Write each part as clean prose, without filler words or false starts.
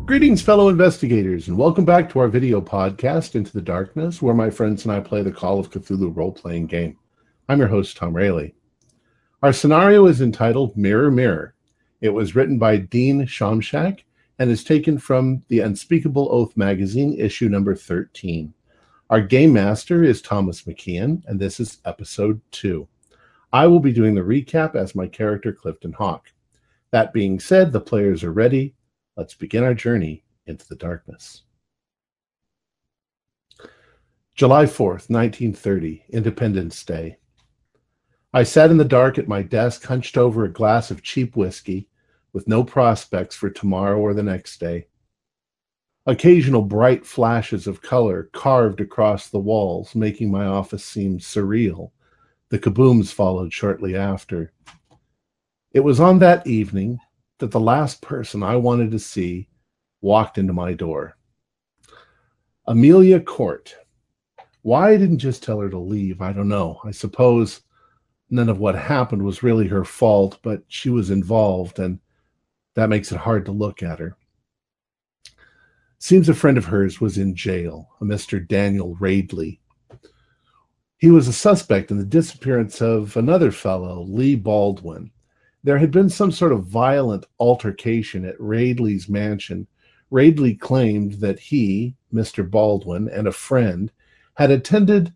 Greetings, fellow investigators, and welcome back to our video podcast, Into the Darkness, where my friends and I play the Call of Cthulhu role-playing game. I'm your host, Tom Rayleigh. Our scenario is entitled Mirror, Mirror. It was written by Dean Shomshak and is taken from the Unspeakable Oath magazine, issue number 13. Our game master is Thomas McKeon, and this is episode 2. I will be doing the recap as my character, Clifton Hawk. That being said, the players are ready. Let's begin our journey into the darkness. July 4th, 1930, Independence Day. I sat in the dark at my desk, hunched over a glass of cheap whiskey, with no prospects for tomorrow or the next day. Occasional bright flashes of color carved across the walls, making my office seem surreal. The kabooms followed shortly after. It was on that evening that the last person I wanted to see walked into my door. Amelia Court. Why I didn't just tell her to leave, I don't know. I suppose none of what happened was really her fault, but she was involved, and that makes it hard to look at her. Seems a friend of hers was in jail, a Mr. Daniel Radley. He was a suspect in the disappearance of another fellow, Lee Baldwin. There had been some sort of violent altercation at Radley's mansion. Radley claimed that he, Mr. Baldwin, and a friend had returned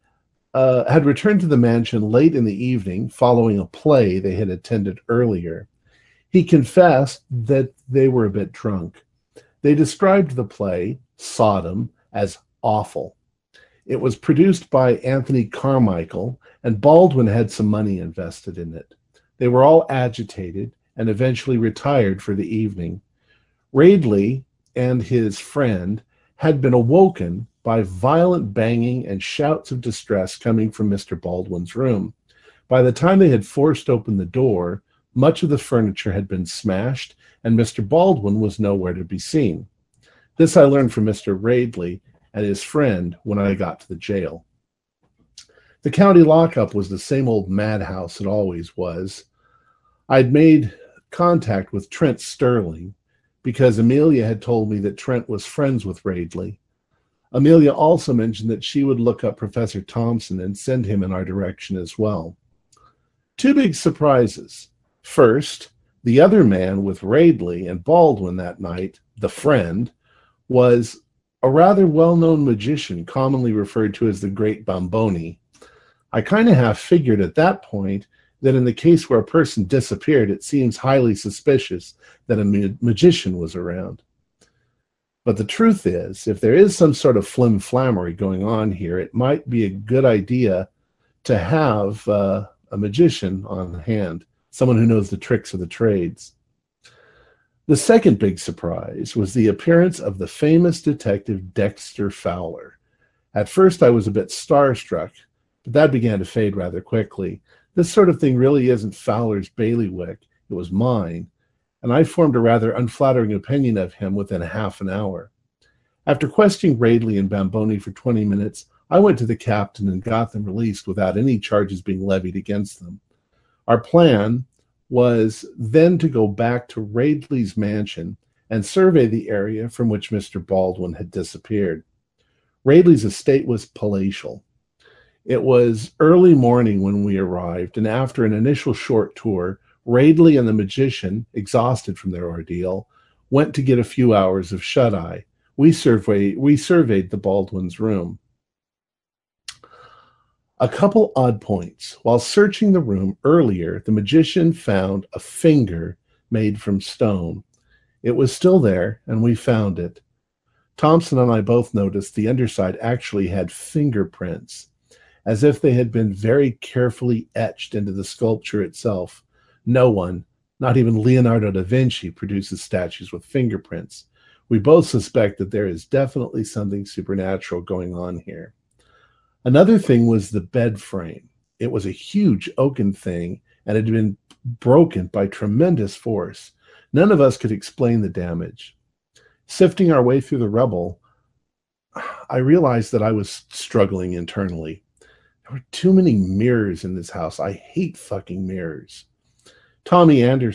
to the mansion late in the evening following a play they had attended earlier. He confessed that they were a bit drunk. They described the play, Sodom, as awful. It was produced by Anthony Carmichael, and Baldwin had some money invested in it. They were all agitated and eventually retired for the evening. Radley and his friend had been awoken by violent banging and shouts of distress coming from Mr. Baldwin's room. By the time they had forced open the door, much of the furniture had been smashed, and Mr. Baldwin was nowhere to be seen. This I learned from Mr. Radley and his friend when I got to the jail. The county lockup was the same old madhouse it always was. I'd made contact with Trent Sterling because Amelia had told me that Trent was friends with Radley. Amelia also mentioned that she would look up Professor Thompson and send him in our direction as well. Two big surprises. First, the other man with Radley and Baldwin that night, the friend, was a rather well-known magician commonly referred to as the Great Bamboni. I kind of half figured at that point that in the case where a person disappeared, it seems highly suspicious that a magician was around. But the truth is, if there is some sort of flim-flammery going on here, it might be a good idea to have a magician on hand, someone who knows the tricks of the trades. The second big surprise was the appearance of the famous detective Dexter Fowler. At first, I was a bit starstruck, but that began to fade rather quickly. This sort of thing really isn't Fowler's bailiwick. It was mine, and I formed a rather unflattering opinion of him within half an hour. After questioning Radley and Bamboni for 20 minutes, I went to the captain and got them released without any charges being levied against them. Our plan was then to go back to Radley's mansion and survey the area from which Mr. Baldwin had disappeared. Radley's estate was palatial. It was early morning when we arrived, and after an initial short tour, Radley and the magician, exhausted from their ordeal, went to get a few hours of shut-eye. We surveyed the Baldwin's room. A couple odd points. While searching the room earlier, the magician found a finger made from stone. It was still there, and we found it. Thompson and I both noticed the underside actually had fingerprints, as if they had been very carefully etched into the sculpture itself. No one, not even Leonardo da Vinci, produces statues with fingerprints. We both suspect that there is definitely something supernatural going on here. Another thing was the bed frame. It was a huge oaken thing and had been broken by tremendous force. None of us could explain the damage. Sifting our way through the rubble, I realized that I was struggling internally. There were too many mirrors in this house. I hate fucking mirrors. Tommy Anderson,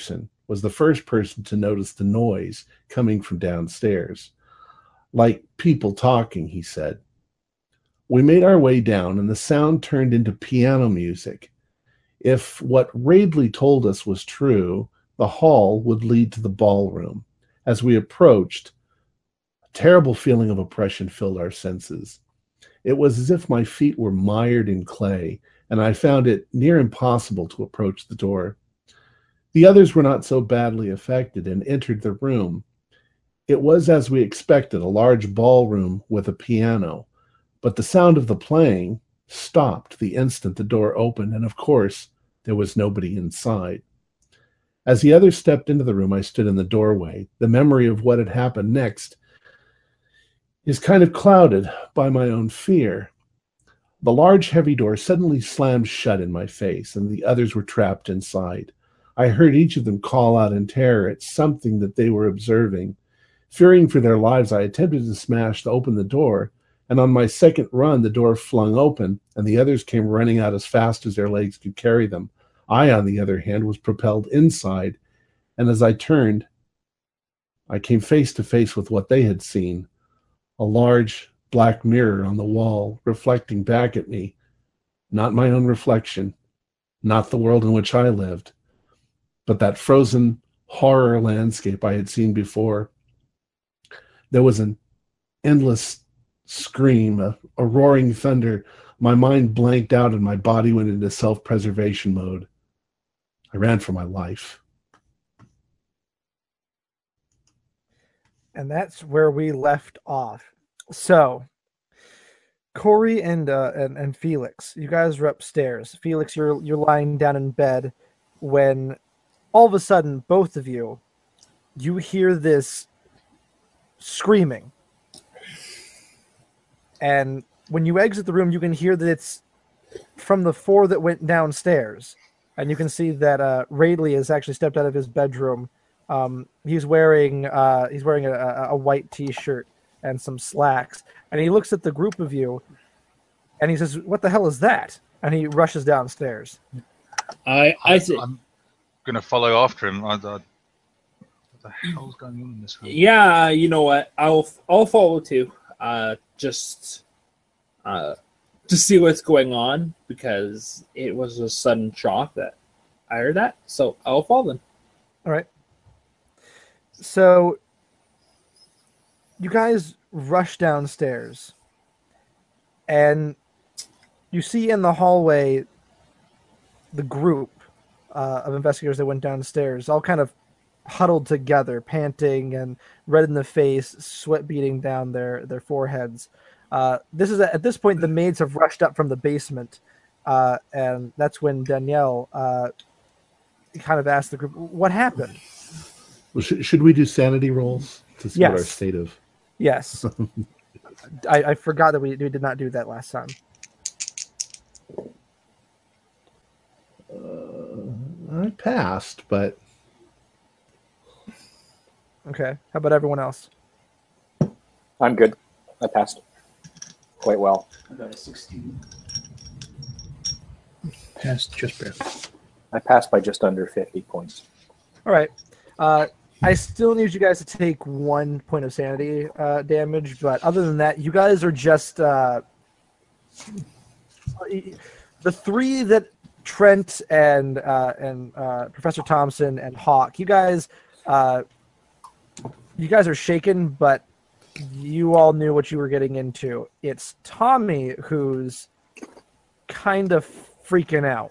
was the first person to notice the noise coming from downstairs. Like people talking, he said. We made our way down, and the sound turned into piano music. If what Radley told us was true, the hall would lead to the ballroom. As we approached, a terrible feeling of oppression filled our senses. It was as if my feet were mired in clay, and I found it near impossible to approach the door. The others were not so badly affected and entered the room. It was as we expected, a large ballroom with a piano, but the sound of the playing stopped the instant the door opened, and of course, there was nobody inside. As the others stepped into the room, I stood in the doorway. The memory of what had happened next is kind of clouded by my own fear. The large, heavy door suddenly slammed shut in my face, and the others were trapped inside. I heard each of them call out in terror at something that they were observing. Fearing for their lives, I attempted to smash to open the door, and on my second run, the door flung open, and the others came running out as fast as their legs could carry them. I, on the other hand, was propelled inside, and as I turned, I came face to face with what they had seen, a large black mirror on the wall reflecting back at me. Not my own reflection, not the world in which I lived, but that frozen horror landscape I had seen before. There was an endless scream, a roaring thunder. My mind blanked out and my body went into self-preservation mode. I ran for my life. And that's where we left off. So, Corey and Felix, you guys are upstairs. Felix, you're lying down in bed when all of a sudden, both of you hear this screaming. And when you exit the room, you can hear that it's from the four that went downstairs. And you can see that Radley has actually stepped out of his bedroom. He's wearing a white t-shirt and some slacks. And he looks at the group of you, and he says, "What the hell is that?" And he rushes downstairs. I'm going to follow after him. What the hell's going on in this room? Yeah, you know what? I'll follow too. Just to see what's going on, because it was a sudden shock that I heard that. So I'll follow them. All right. So you guys rush downstairs, and you see in the hallway the group of investigators that went downstairs, all kind of huddled together, panting and red in the face, sweat beating down their foreheads. This is at this point the maids have rushed up from the basement, and that's when Danielle kind of asked the group, "What happened?" Well, should we do sanity rolls to see what our state of? Yes. I forgot that we did not do that last time. I passed, but okay. How about everyone else? I'm good. I passed quite well. I got a 16. Passed just barely. I passed by just under 50 points. All right. I still need you guys to take 1 point of sanity damage, but other than that, you guys are just the three that Trent and Professor Thompson and Hawk. You guys are shaken, but you all knew what you were getting into. It's Tommy who's kind of freaking out.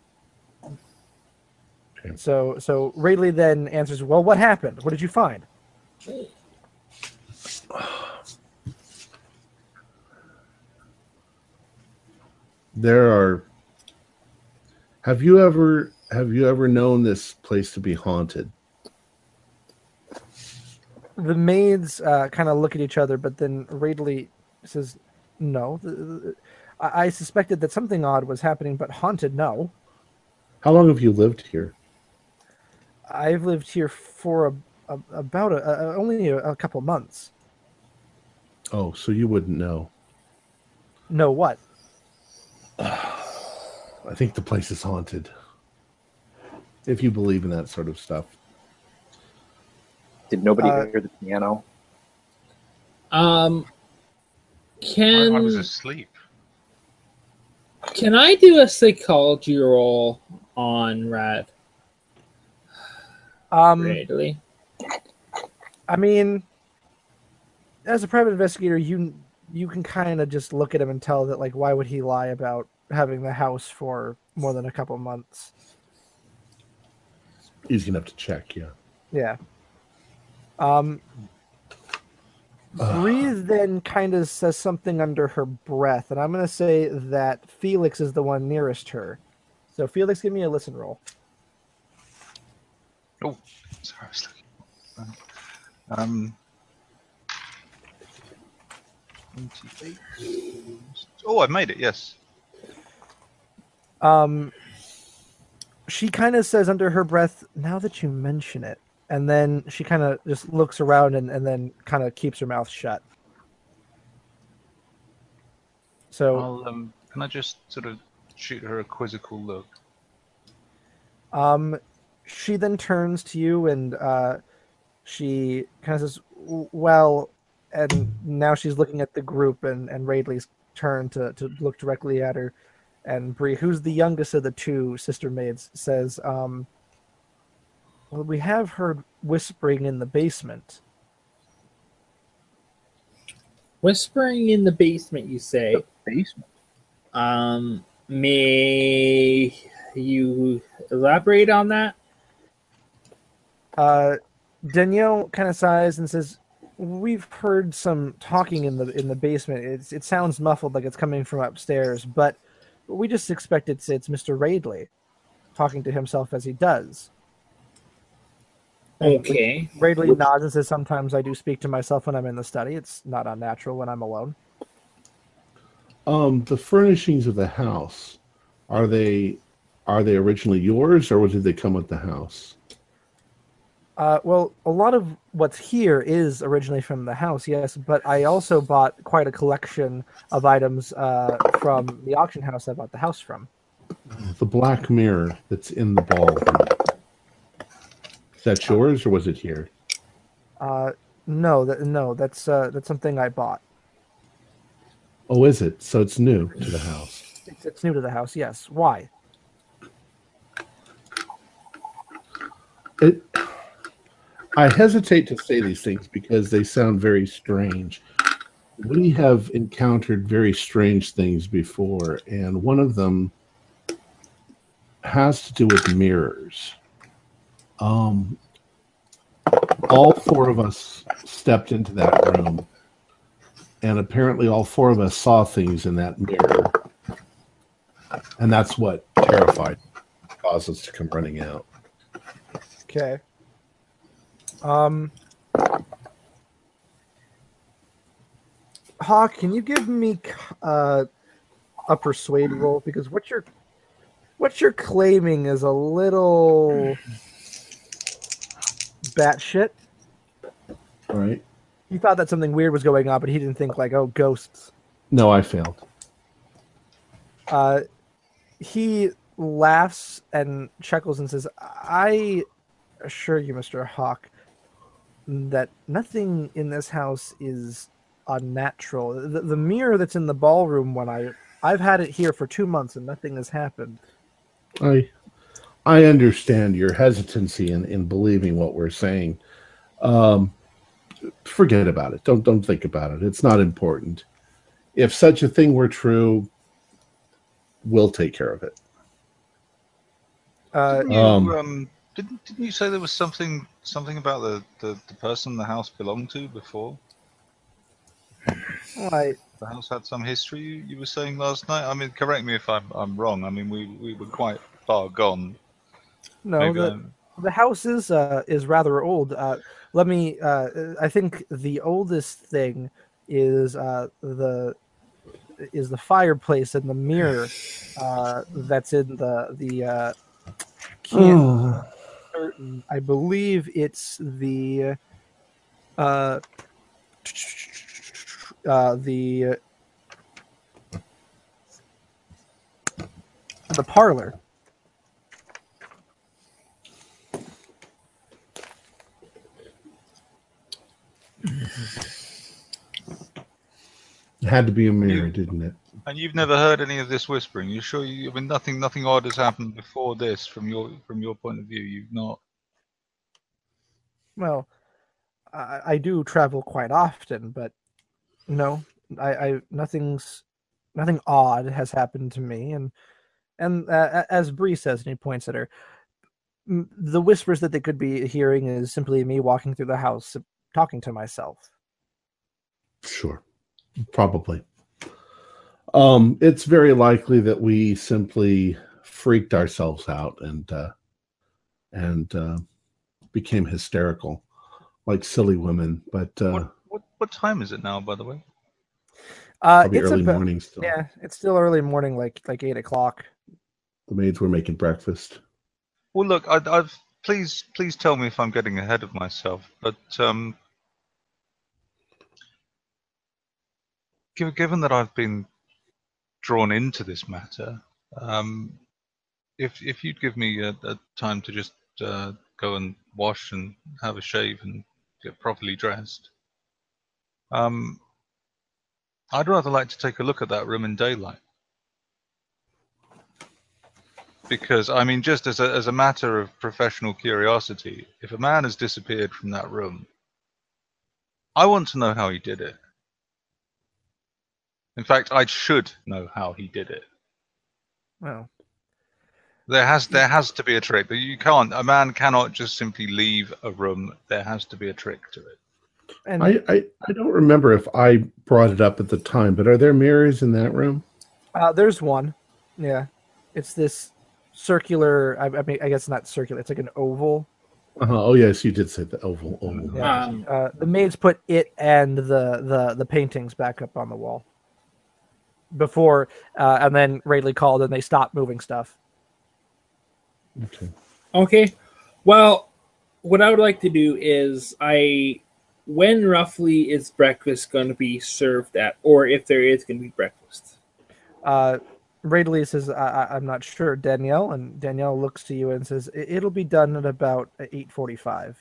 okay. So Radley then answers, "Well, what happened? What did you find?" There are. Have you ever known this place to be haunted? The maids kind of look at each other, but then Radley says, "No. I suspected that something odd was happening, but haunted, no." How long have you lived here? I've lived here for about only a couple months. Oh, so you wouldn't know. No, what? I think the place is haunted. If you believe in that sort of stuff. Did nobody hear the piano? I was asleep. Can I do a psychology roll on Rad? Radley? I mean, as a private investigator, you can kind of just look at him and tell that, like, why would he lie about having the house for more than a couple months? He's gonna have to check, yeah. Yeah. Breathe then kind of says something under her breath, and I'm going to say that Felix is the one nearest her. So, Felix, give me a listen roll. Oh, sorry, I was looking. 28. Oh, I made it. Yes. She kind of says under her breath, "Now that you mention it," and then she kind of just looks around and then kind of keeps her mouth shut. So, can I just sort of shoot her a quizzical look? she then turns to you and she kind of says, "Well," and now she's looking at the group, and Radley's turn to look directly at her. And Bree, who's the youngest of the two sister maids, says, "Well, we have heard whispering in the basement." Whispering in the basement, you say? The basement. May you elaborate on that? Danielle kind of sighs and says, "We've heard some talking in the basement. It sounds muffled, like it's coming from upstairs, but we just expect it's Mr. Radley talking to himself as he does." Okay. Radley nods and says, "Sometimes I do speak to myself when I'm in the study. It's not unnatural when I'm alone." The furnishings of the house, are they originally yours, or did they come with the house? Well, a lot of what's here is originally from the house, yes, but I also bought quite a collection of items from the auction house I bought the house from. The black mirror that's in the ballroom. Is that yours, or was it here? No, that's something I bought. Oh, is it? So it's new to the house. It's new to the house, yes. Why? I hesitate to say these things because they sound very strange. We have encountered very strange things before, and one of them has to do with mirrors. All four of us stepped into that room, and apparently all four of us saw things in that mirror. And that's what terrified, caused us to come running out. Okay. Hawk, can you give me a persuade roll? Because what you're claiming is a little batshit. All right. He thought that something weird was going on, but he didn't think like, oh, ghosts. No, I failed. He laughs and chuckles and says, "I assure you, Mr. Hawk, that nothing in this house is unnatural. The mirror that's in the ballroom I've had it here for 2 months and nothing has happened." I understand your hesitancy in believing what we're saying. Forget about it. Don't think about it. It's not important. If such a thing were true, we'll take care of it. Didn't you say there was something about the person the house belonged to before? Well, The house had some history. You were saying last night. I mean, correct me if I'm wrong. I mean, we were quite far gone. no, the house is rather old. Let me. I think the oldest thing is the fireplace and the mirror that's in the certain. I believe it's the parlor. had to be a mirror, didn't it? And you've never heard any of this whispering? You sure? I mean, nothing odd has happened before this, from your point of view. You've not. Well, I do travel quite often, but no, nothing odd has happened to me. And as Bree says, and he points at her, the whispers that they could be hearing is simply me walking through the house, talking to myself. Sure, probably. It's very likely that we simply freaked ourselves out and became hysterical, like silly women. But what time is it now, by the way? probably It's early about, morning still. yeah, it's still early morning, like 8 o'clock. The maids were making breakfast. Well, look, I've please tell me if I'm getting ahead of myself, but given that I've been drawn into this matter, if you'd give me a time to just go and wash and have a shave and get properly dressed, I'd rather like to take a look at that room in daylight. Because, I mean, just as a matter of professional curiosity, if a man has disappeared from that room, I want to know how he did it. In fact, I should know how he did it. Well, There has to be a trick. A man cannot just simply leave a room. There has to be a trick to it. and I don't remember if I brought it up at the time, but are there mirrors in that room? there's one. Yeah, it's this circular. I mean, I guess not circular. It's like an oval. Oh yes, you did say the oval. Yeah. The maids put it and the paintings back up on the wall before, and then Radley called and they stopped moving stuff. Okay. Okay. Well, what I would like to do is when roughly is breakfast going to be served at, or if there is going to be breakfast? Radley says, I'm not sure, Danielle. And Danielle looks to you and says, it'll be done at about 8:45.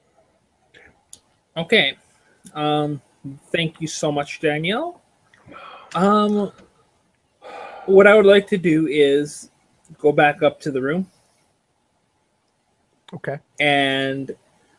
Okay. Thank you so much, Danielle. What I would like to do is go back up to the room. Okay. And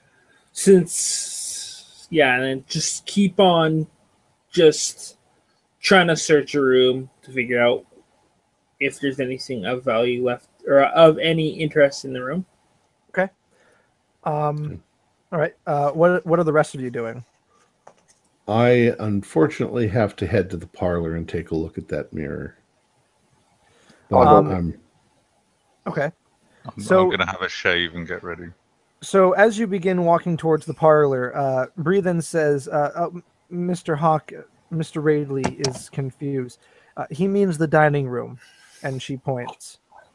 and just keep on just trying to search a room to figure out if there's anything of value left or of any interest in the room. Okay. All right. What are the rest of you doing? I unfortunately have to head to the parlor and take a look at that mirror. Okay. I'm going to have a shave and get ready. So as you begin walking towards the parlor, Bree then says, Mr. Hawk, Mr. Radley is confused. He means the dining room. And she points.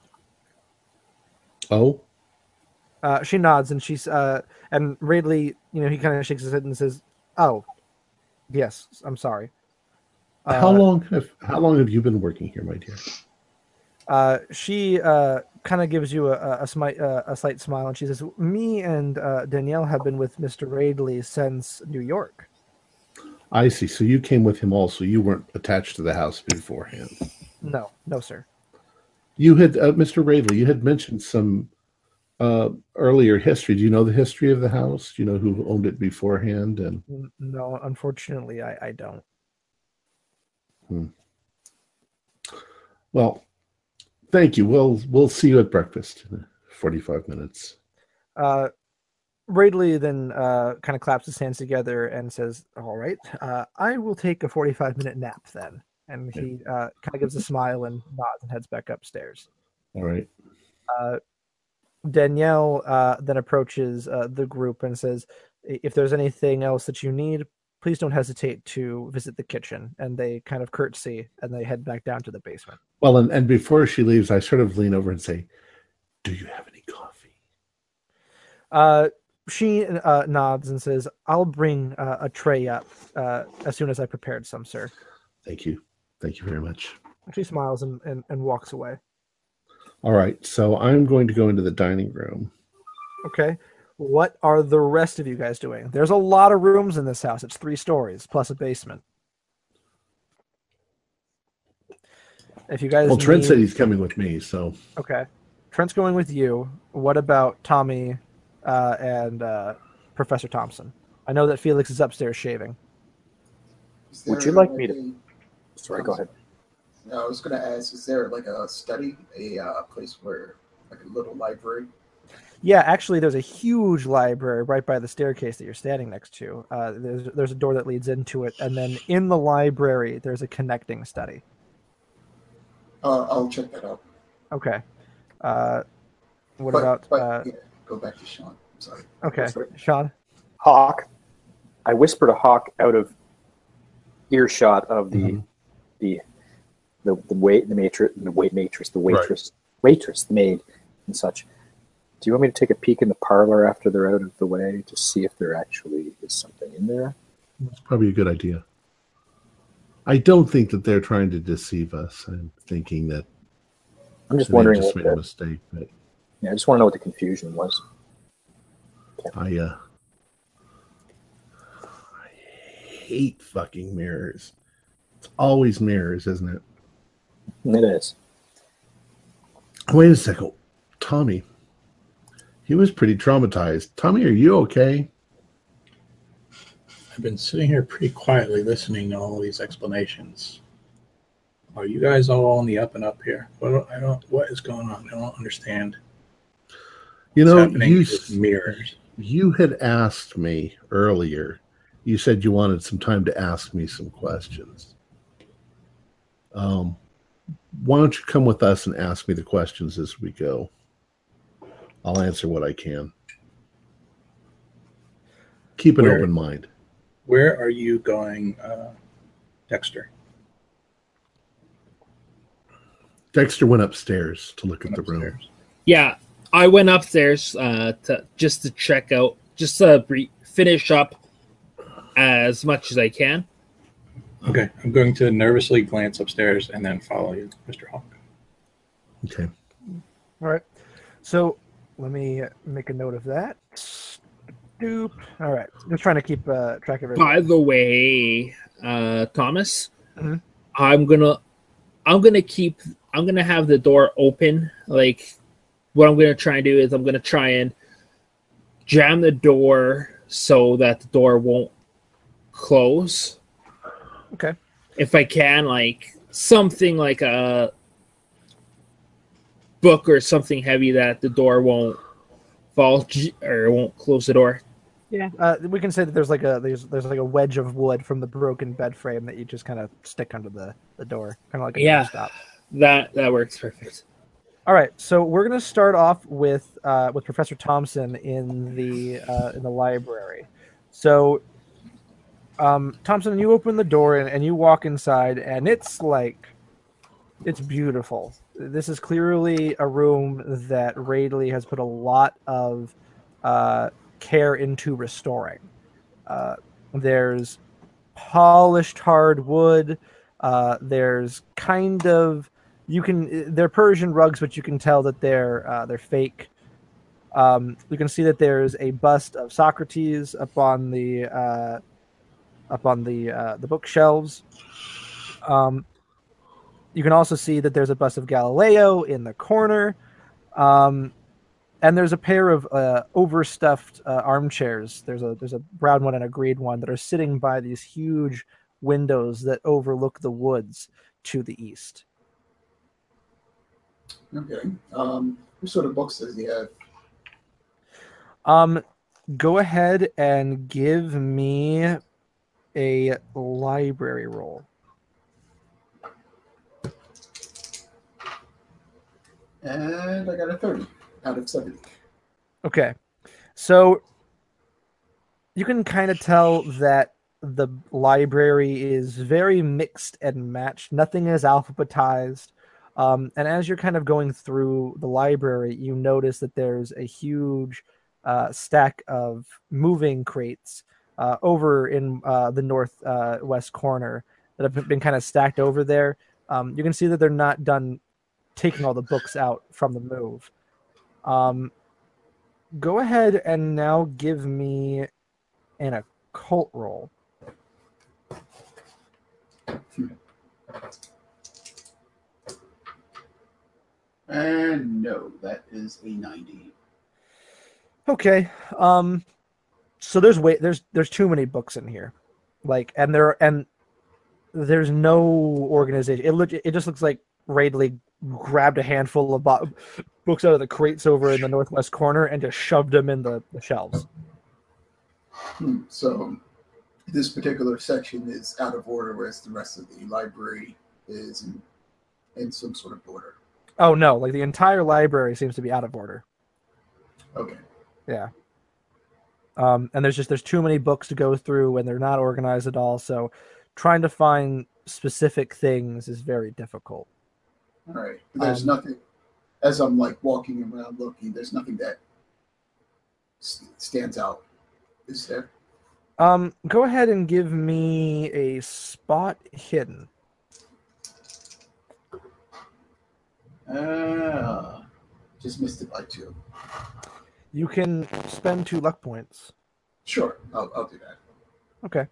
Oh? She nods and she's, and Radley, he kind of shakes his head and says, oh, yes, I'm sorry. How long have you been working here, my dear? She kind of gives you a slight smile, and she says, "Me and Danielle have been with Mr. Radley since New York." I see. So you came with him also. You weren't attached to the house beforehand. No, sir. You had, Mr. Radley, you had mentioned some earlier history. Do you know the history of the house? Do you know who owned it beforehand? And no, unfortunately, I don't. Well, thank you. We'll see you at breakfast in 45 minutes. Radley then kind of claps his hands together and says, all right, I will take a 45-minute nap then. And he kind of gives a smile and nods and heads back upstairs. All right. Danielle then approaches the group and says, if there's anything else that you need, please don't hesitate to visit the kitchen. And they kind of curtsy and they head back down to the basement. Well, and before she leaves, I sort of lean over and say, do you have any coffee? She nods and says, I'll bring a tray up as soon as I prepared some, sir. Thank you. Thank you very much. She smiles and walks away. All right. So I'm going to go into the dining room. Okay. What are the rest of you guys doing? There's a lot of rooms in this house. It's 3 stories plus a basement. If you guys Well, Trent need... said he's coming with me, so Okay. Trent's going with you. What about Tommy and Professor Thompson? I know that Felix is upstairs shaving. Would you like me to? Sorry, go ahead. No, I was going to ask, is there like a study, a place where, like a little library? Yeah, actually, there's a huge library right by the staircase that you're standing next to. There's a door that leads into it, and then in the library, there's a connecting study. I'll check that out. Okay. What about... yeah, go back to Sean. I'm sorry. Okay, Sorry. Sean? Hawk. I whisper to Hawk out of earshot of the waitress, the maid, and such. Do you want me to take a peek in the parlor after they're out of the way to see if there actually is something in there? that's probably a good idea. I don't think that they're trying to deceive us. I'm thinking that I'm just they wondering just what made a the, mistake. But yeah, I just want to know what the confusion was. I hate fucking mirrors. It's always mirrors, isn't it? It is. Wait a second. Tommy. He was pretty traumatized. Tommy, are you okay? I've been sitting here pretty quietly listening to all these explanations. Are you guys all on the up and up here? What is going on? I don't understand. You What's know, happening with mirrors. you had asked me earlier. You said you wanted some time to ask me some questions. Why don't you come with us and ask me the questions as we go? I'll answer what I can. Keep an open mind. Where are you going, Dexter? Dexter went upstairs to look at the room. Upstairs. Yeah, I went upstairs to check out, just to finish up as much as I can. Okay, I'm going to nervously glance upstairs and then follow you, Mr. Hawk. Okay. All right. So let me make a note of that. Doop. All right. Just trying to keep track of everything. By the way, Thomas, Mhm. I'm gonna have the door open. Like, what I'm gonna try and do is I'm gonna try and jam the door so that the door won't close. Okay. If I can, like something like a book or something heavy that the door won't fall or won't close the door. Yeah. We can say that there's like a wedge of wood from the broken bed frame that you just kind of stick under the door, kind of like a doorstop. That works perfect. All right, so we're gonna start off with Professor Thompson in the library. So, Thompson, you open the door and you walk inside, and it's beautiful. This is clearly a room that Raidley has put a lot of care into restoring. There's polished hardwood. There's kind of they're Persian rugs, but you can tell that they're fake. You can see that there's a bust of Socrates up on the bookshelves. You can also see that there's a bust of Galileo in the corner, and there's a pair of overstuffed armchairs. There's a brown one and a green one that are sitting by these huge windows that overlook the woods to the east. Okay. What sort of books does he have? Go ahead and give me a library roll. And I got a 30 out of 70. Okay. So you can kind of tell that the library is very mixed and matched. Nothing is alphabetized. And as you're kind of going through the library, you notice that there's a huge stack of moving crates over in the northwest corner that have been kind of stacked over there. You can see that they're not done taking all the books out from the move. Go ahead and now give me an occult roll. And no, that is a 90. Okay. So there's too many books in here, like, and there's no organization. It just looks like Radley grabbed a handful of books out of the crates over in the northwest corner and just shoved them in the shelves. So this particular section is out of order, whereas the rest of the library is in some sort of order. Oh no, like the entire library seems to be out of order. Okay. Yeah. And there's too many books to go through, and they're not organized at all. So trying to find specific things is very difficult. All right. There's nothing, as I'm like walking around looking, there's nothing that stands out. Is there? Go ahead and give me a spot hidden. Just missed it by 2. You can spend 2 luck points. Sure, I'll do that. Okay.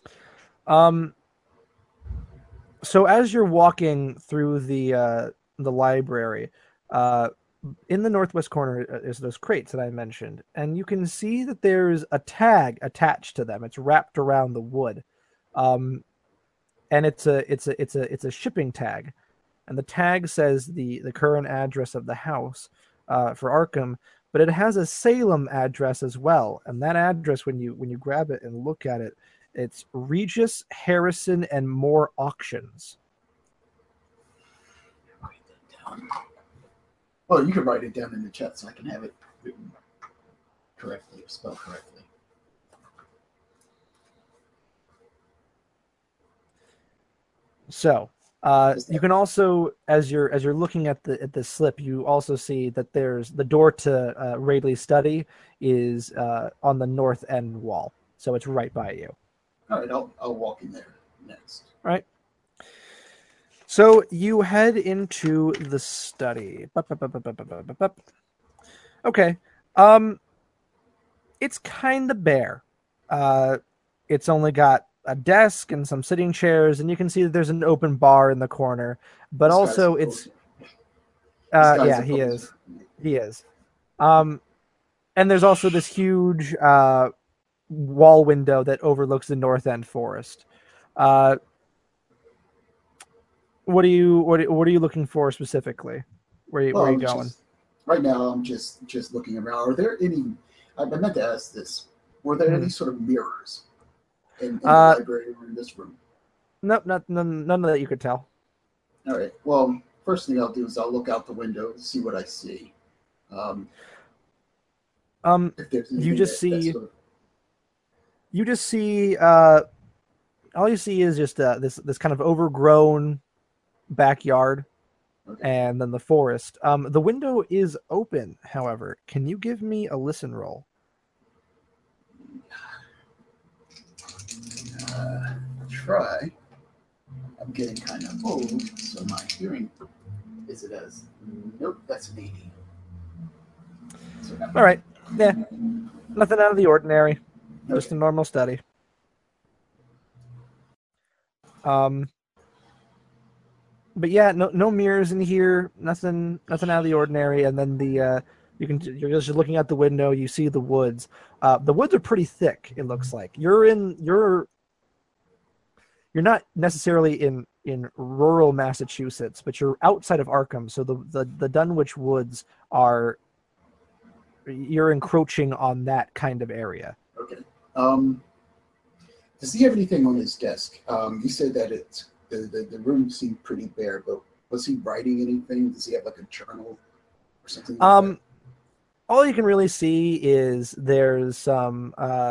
So as you're walking through the library, in the northwest corner is those crates that I mentioned, and you can see that there's a tag attached to them. It's wrapped around the wood, and it's a shipping tag, and the tag says the current address of the house for Arkham, but it has a Salem address as well, and that address, when you grab it and look at it, it's Regis Harrison and More Auctions. Write that down. Well, you can write it down in the chat so I can have it written correctly or spelled correctly. So you can also, as you're looking at the slip, you also see that there's the door to Radley's study is on the north end wall, so it's right by you. All right, I'll walk in there next. All right. So you head into the study. Okay. It's kind of bare. It's only got a desk and some sitting chairs, and you can see that there's an open bar in the corner. But This also, guy's it's yeah, he is. He is. And there's also this huge wall window that overlooks the North End Forest. What are you looking for specifically? Where are you going? Right now, I'm just looking around. Are there any? I meant to ask this. Were there any sort of mirrors in the library or in this room? Nope, none that you could tell. All right. Well, first thing I'll do is I'll look out the window and see what I see. If there's you just see. You just see. All you see is just this kind of overgrown backyard, and then the forest. The window is open, however. Can you give me a listen roll? Try. I'm getting kind of old, so my hearing is it as nope, that's an 80. So all right, yeah, nothing out of the ordinary, just a normal study. But yeah, no mirrors in here, nothing out of the ordinary. And then you're just looking out the window, you see the woods. The woods are pretty thick, it looks like. You're not necessarily in rural Massachusetts, but you're outside of Arkham, so the Dunwich Woods you're encroaching on that kind of area. Okay. Does he have anything on his desk? You said that the room seemed pretty bare, but was he writing anything? Does he have like a journal or something like that? All you can really see is there's some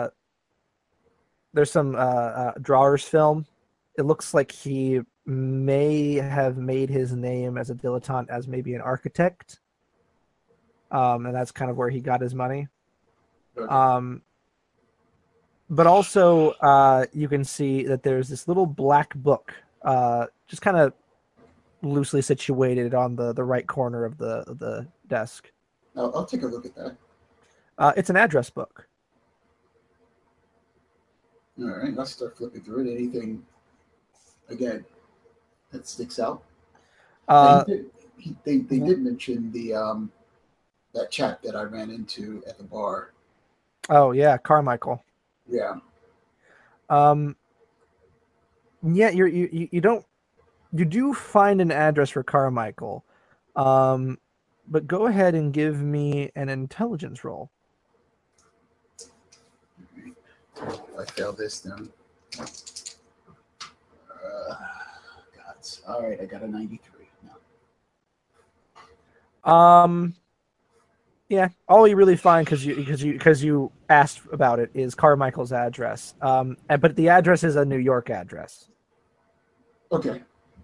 drawers film. It looks like he may have made his name as a dilettante as maybe an architect. And that's kind of where he got his money. Okay. But also, you can see that there's this little black book, just kind of loosely situated on the right corner of the desk. I'll take a look at that. It's an address book. All right, let's start flipping through it. Anything, again, that sticks out? they did mention the that chap that I ran into at the bar. Oh yeah, Carmichael. Yeah. Yeah, you don't, you do find an address for Carmichael, but go ahead and give me an intelligence roll. If I fail this, then gods. All right, I got a 93 now. Yeah, all you really find because you asked about it is Carmichael's address. But the address is a New York address. Okay.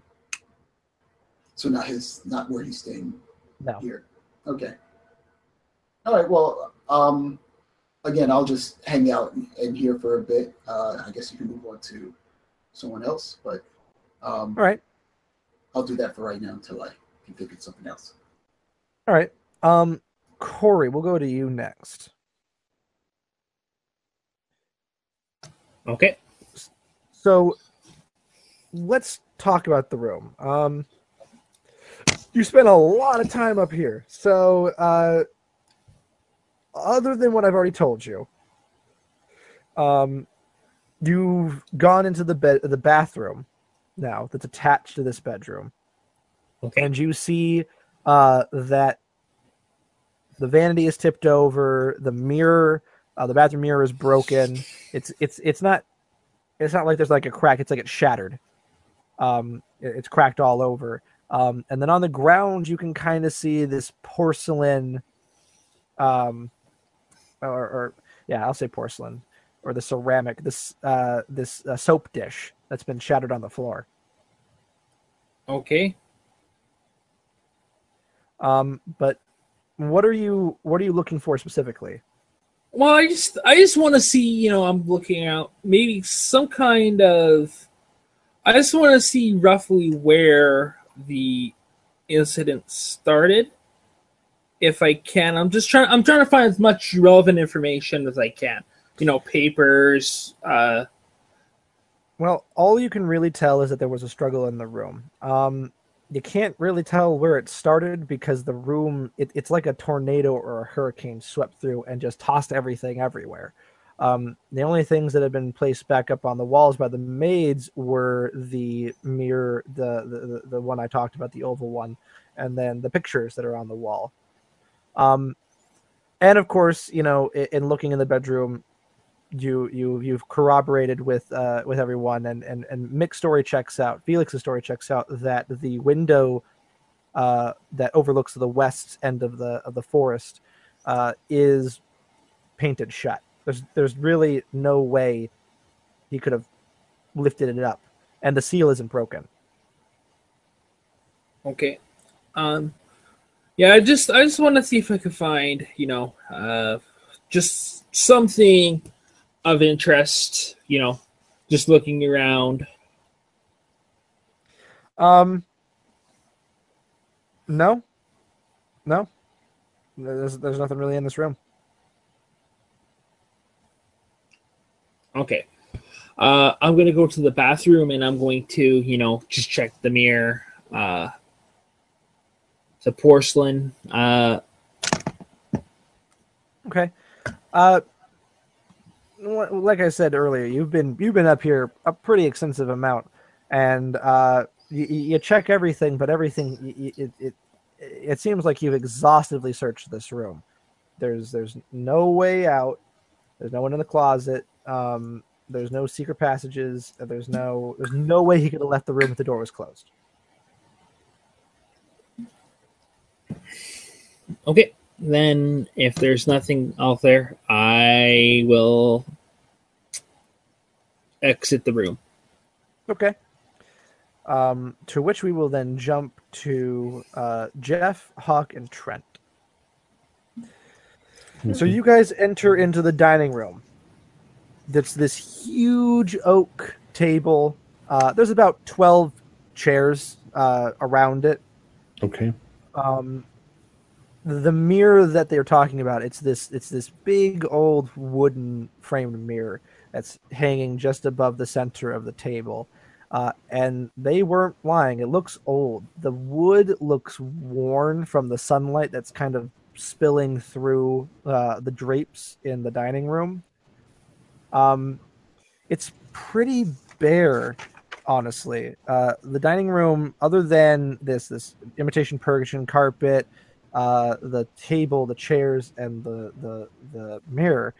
So not where he's staying. No. Here. Okay. All right. Well, again, I'll just hang out in here for a bit. I guess you can move on to someone else, but all right. I'll do that for right now until I can think of something else. All right. Corey, we'll go to you next. Okay. So let's talk about the room. You spent a lot of time up here. So other than what I've already told you, you've gone into the bathroom now that's attached to this bedroom. Okay. And you see that the vanity is tipped over, the mirror, the bathroom mirror is broken. It's not like there's like a crack, it's like it's shattered. It's cracked all over. And then on the ground you can kind of see this porcelain I'll say porcelain, or the ceramic, this soap dish that's been shattered on the floor. Okay. But what are you looking for specifically? Well, I just want to see, I'm looking out maybe some kind of. I just want to see roughly where the incident started, if I can. I'm trying to find as much relevant information as I can. Papers. Well, all you can really tell is that there was a struggle in the room. You can't really tell where it started because the room, it's like a tornado or a hurricane swept through and just tossed everything everywhere. The only things that had been placed back up on the walls by the maids were the mirror, the one I talked about, the oval one, and then the pictures that are on the wall. And of course, in looking in the bedroom, you've corroborated with everyone, and Mick's story checks out. Felix's story checks out that the window that overlooks the west end of the forest is painted shut. There's really no way he could have lifted it up, and the seal isn't broken. Okay. Yeah, I just want to see if I could find, just something of interest, just looking around. No. There's nothing really in this room. Okay. I'm going to go to the bathroom and I'm going to, just check the mirror, the porcelain. Okay. Like I said earlier, you've been up here a pretty extensive amount, and you check everything, but everything it seems like you've exhaustively searched this room. There's no way out. There's no one in the closet. There's no secret passages. There's no way he could have left the room if the door was closed. Okay. Then, if there's nothing out there, I will exit the room. Okay. To which we will then jump to Jeff, Hawk, and Trent. So you guys enter into the dining room. There's this huge oak table. There's about 12 chairs around it. Okay. The mirror that they're talking about, it's this big old wooden framed mirror that's hanging just above the center of the table. And they weren't lying. It looks old. The wood looks worn from the sunlight that's kind of spilling through the drapes in the dining room. It's pretty bare, honestly. The dining room, other than this imitation Persian carpet, the table, the chairs, and the mirror,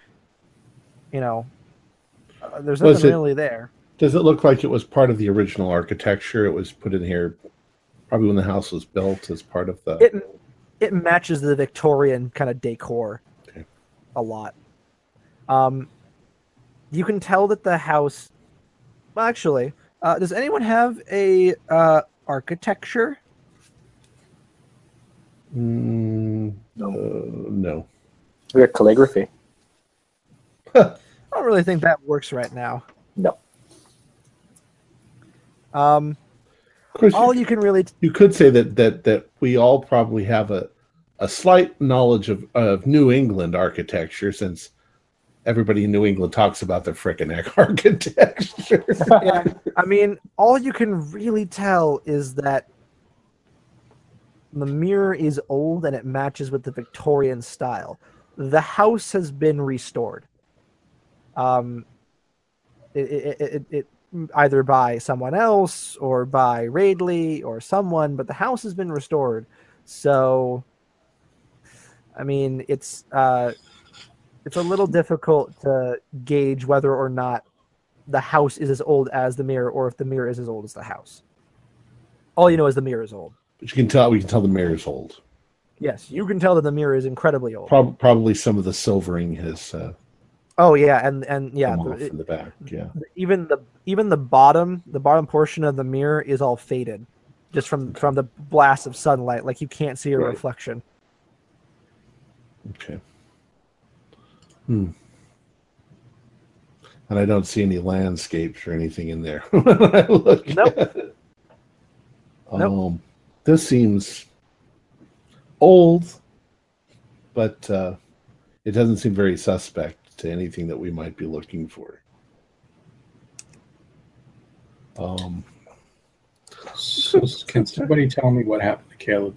there's nothing really there. Does it look like it was part of the original architecture? It was put in here probably when the house was built as part of the... It matches the Victorian kind of decor a lot. You can tell that the house... Well, actually, does anyone have a architecture? No. We got calligraphy. I don't really think that works right now. No. Of course, you can really... You could say that we all probably have a slight knowledge of New England architecture, since everybody in New England talks about their frickin' architecture. Yeah, I mean, all you can really tell is that the mirror is old and it matches with the Victorian style. The house has been restored. It either by someone else or by Raidley or someone, but the house has been restored. So, I mean, it's a little difficult to gauge whether or not the house is as old as the mirror, or if the mirror is as old as the house. All you know is the mirror is old. But we can tell the mirror is old. Yes, you can tell that the mirror is incredibly old. Probably some of the silvering has. Oh yeah, and yeah, come off in the back. Yeah, even the bottom portion of the mirror is all faded, just from the blast of sunlight. Like you can't see a reflection. Okay. And I don't see any landscapes or anything in there when I look Nope. at it. Nope. This seems old, but it doesn't seem very suspect to anything that we might be looking for. So can somebody tell me what happened to Caleb?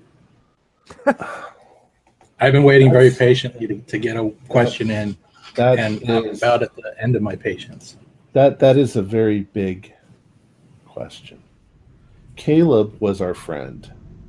I've been waiting very patiently to get a question in, and I'm about at the end of my patience. That is a very big question. Caleb was our friend.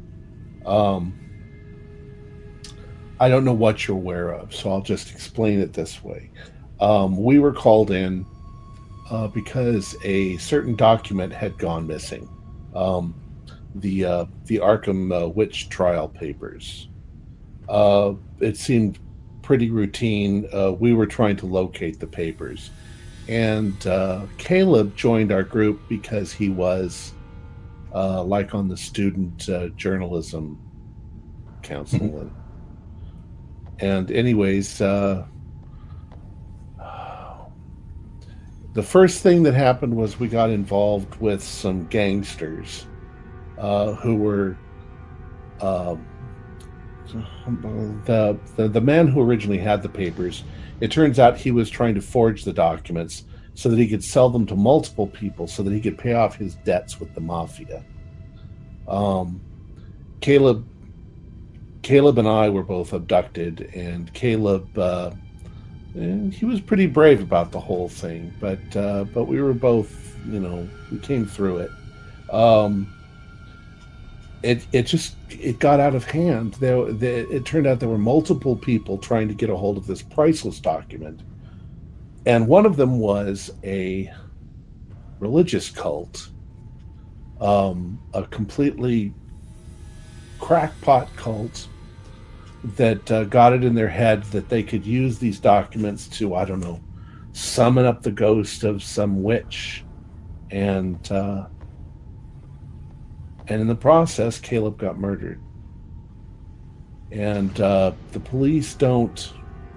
I don't know what you're aware of, so I'll just explain it this way. We were called in because a certain document had gone missing. The Arkham witch trial papers. It seemed pretty routine. We were trying to locate the papers. And Caleb joined our group because he was like on the student journalism council. And anyways, the first thing that happened was we got involved with some gangsters who were the man who originally had the papers. It turns out he was trying to forge the documents so that he could sell them to multiple people so that he could pay off his debts with the mafia. Caleb and I were both abducted, and Caleb, he was pretty brave about the whole thing, but we were both, we came through it. It got out of hand. It turned out there were multiple people trying to get a hold of this priceless document, and one of them was a religious cult, a completely crackpot cult that got it in their head that they could use these documents to, I don't know, summon up the ghost of some witch, and in the process, Caleb got murdered. And the police don't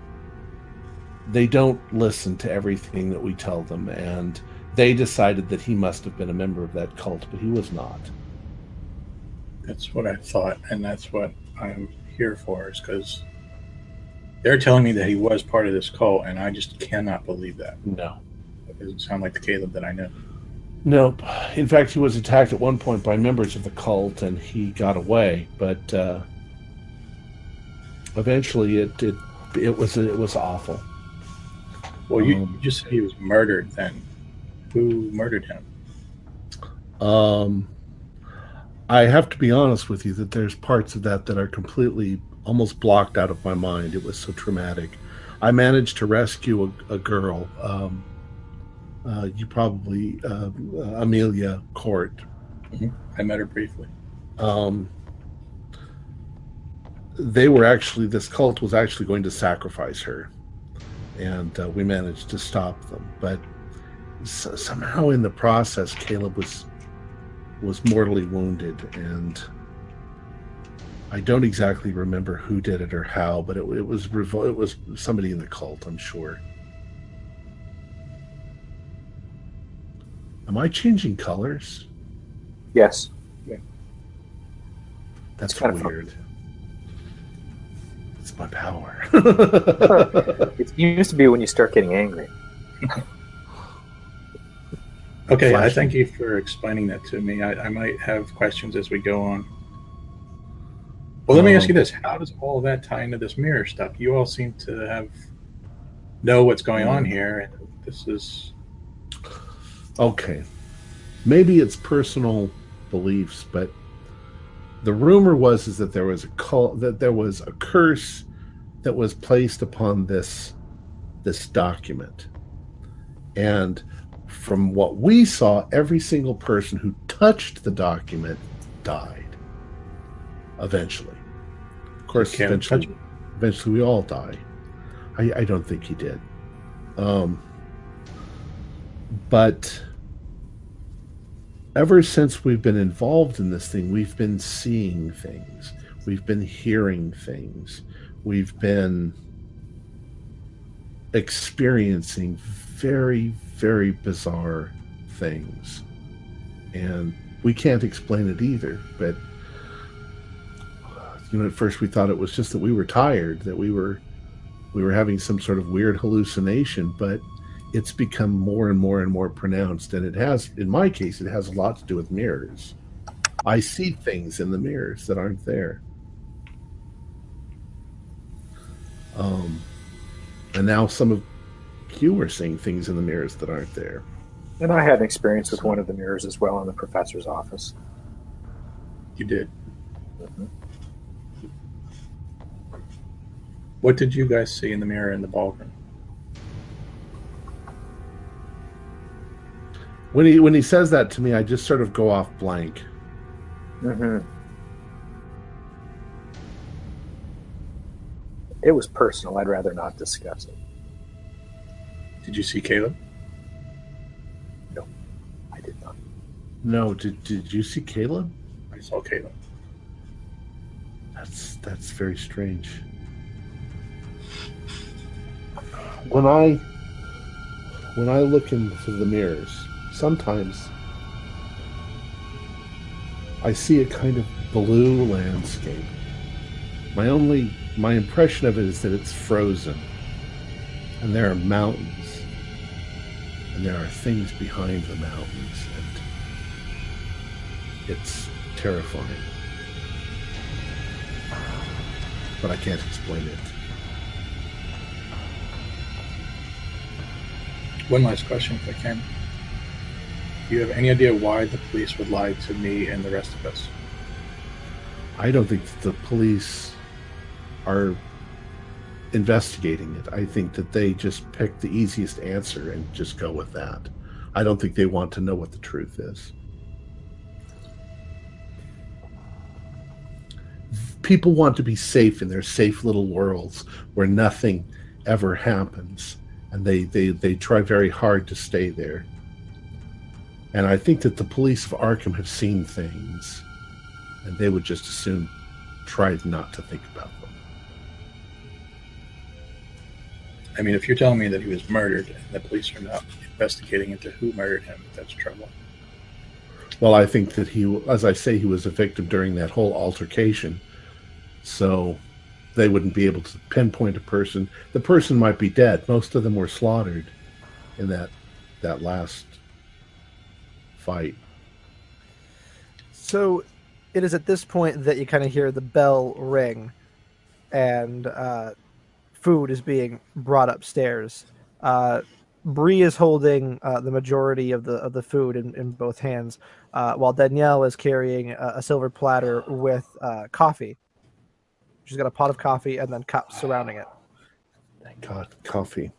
listen to everything that we tell them, and they decided that he must have been a member of that cult, but he was not. That's what I thought, and that's what I'm here for, is because they're telling me that he was part of this cult, and I just cannot believe that. No. It doesn't sound like the Caleb that I know. Nope. In fact, he was attacked at one point by members of the cult, and he got away. But eventually, it was awful. Well, you just said he was murdered. Then, who murdered him? I have to be honest with you that there's parts of that are completely almost blocked out of my mind. It was so traumatic. I managed to rescue a girl. You probably Amelia Court. Mm-hmm. I met her briefly. This cult was actually going to sacrifice her, and we managed to stop them. But somehow in the process, Caleb was mortally wounded, and I don't exactly remember who did it or how, but it was somebody in the cult, I'm sure. Am I changing colors? Yes. Yeah. That's kind of weird. It's my power. It used to be when you start getting angry. Okay, I thank you for explaining that to me. I might have questions as we go on. Well, let me ask you this. How does all of that tie into this mirror stuff? You all seem to know what's going on here, and this is... Okay. Maybe it's personal beliefs, but the rumor was that there was a cult, that there was a curse that was placed upon this document. And from what we saw, every single person who touched the document died. Eventually. Of course, eventually we all die. I don't think he did. But ever since we've been involved in this thing, we've been seeing things. We've been hearing things. We've been experiencing very, very bizarre things. And we can't explain it either. But, at first we thought it was just that we were tired, that we were having some sort of weird hallucination, but it's become more and more and more pronounced. And it has, in my case, it has a lot to do with mirrors. I see things in the mirrors that aren't there. And now some of you are seeing things in the mirrors that aren't there. And I had an experience with one of the mirrors as well in the professor's office. You did? Mm-hmm. What did you guys see in the mirror in the ballroom? When he says that to me, I just sort of go off blank. Mm-hmm. It was personal. I'd rather not discuss it. Did you see Caleb? No, I did not. No, did you see Caleb? I saw Caleb. That's very strange. When I look into the mirrors, sometimes I see a kind of blue landscape. My impression of it is that it's frozen, and there are mountains, and there are things behind the mountains, and it's terrifying. But I can't explain it. One last question, if I can. Do you have any idea why the police would lie to me and the rest of us? I don't think that the police are investigating it. I think that they just pick the easiest answer and just go with that. I don't think they want to know what the truth is. People want to be safe in their safe little worlds where nothing ever happens, and they try very hard to stay there. And I think that the police of Arkham have seen things, and they would just as soon try not to think about them. I mean, if you're telling me that he was murdered and the police are not investigating into who murdered him, that's trouble. Well, I think that as I say, he was a victim during that whole altercation. So they wouldn't be able to pinpoint a person. The person might be dead. Most of them were slaughtered in that last fight. So it is at this point that you kind of hear the bell ring, and food is being brought upstairs. Bree is holding the majority of the food in both hands, while Danielle is carrying a silver platter with coffee. She's got a pot of coffee and then cups surrounding it. God, coffee.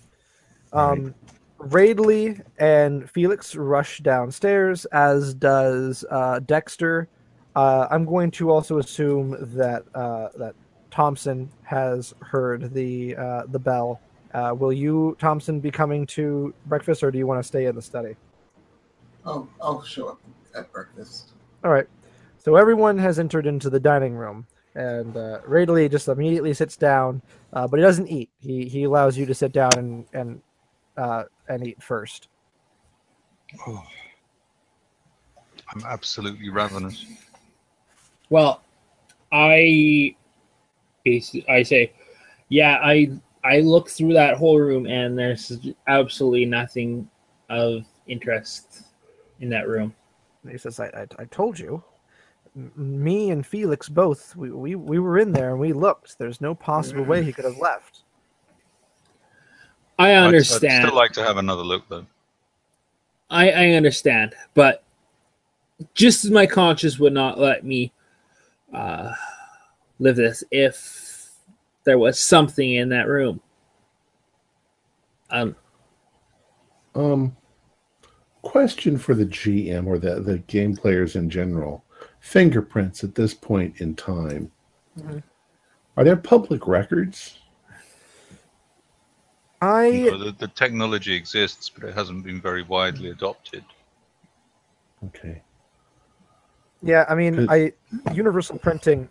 Raidley and Felix rush downstairs, as does Dexter. I'm going to also assume that Thompson has heard the bell. Will you, Thompson, be coming to breakfast, or do you want to stay in the study? I'll show up at breakfast. All right. So everyone has entered into the dining room, and Raidley just immediately sits down, but he doesn't eat. He allows you to sit down and eat first. Oh, I'm absolutely ravenous. Well, I say, yeah, I look through that whole room and there's absolutely nothing of interest in that room. And he says, I told you. Me and Felix both, we were in there and we looked. There's no possible way he could have left. I understand. I'd still like to have another look, though. I understand, but just as my conscience would not let me live this if there was something in that room. Question for the GM or the game players in general. Fingerprints at this point in time. Mm-hmm. Are there public records? The technology exists, but it hasn't been very widely adopted. Okay. Yeah, I mean, universal printing.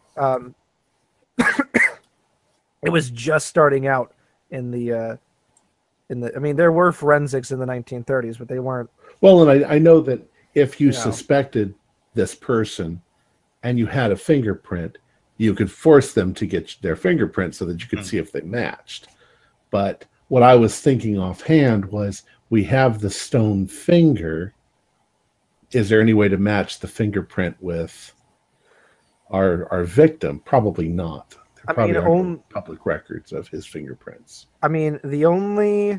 It was just starting out in the. I mean, there were forensics in the 1930s, but they weren't. Well, and I know that if you suspected this person, and you had a fingerprint, you could force them to get their fingerprint so that you could see if they matched. But what I was thinking offhand was, we have the stone finger. Is there any way to match the fingerprint with our victim? Probably not. There probably aren't public records of his fingerprints. I mean, the only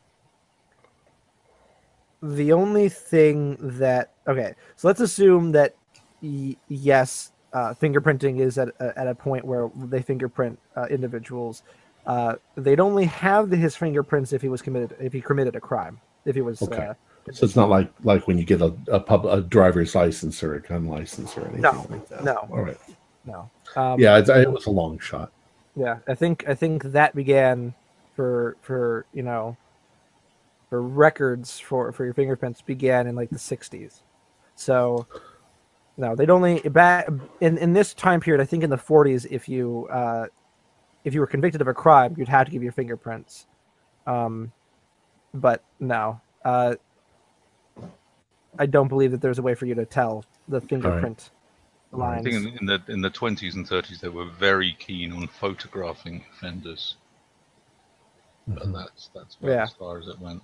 thing that so let's assume that yes, fingerprinting is at a point where they fingerprint individuals. They'd only have his fingerprints if he committed a crime. If he was okay. So it's not like when you get a driver's license or a gun license or anything like that. No. All right. No. It was a long shot. Yeah, I think that began for records for your fingerprints began in like the 60s. So no, they'd only back in this time period. I think in the 40s, if you were convicted of a crime, you'd have to give your fingerprints. But no, I don't believe that there's a way for you to tell the fingerprint lines. I think in the 20s and 30s they were very keen on photographing offenders, but that's about as far as it went.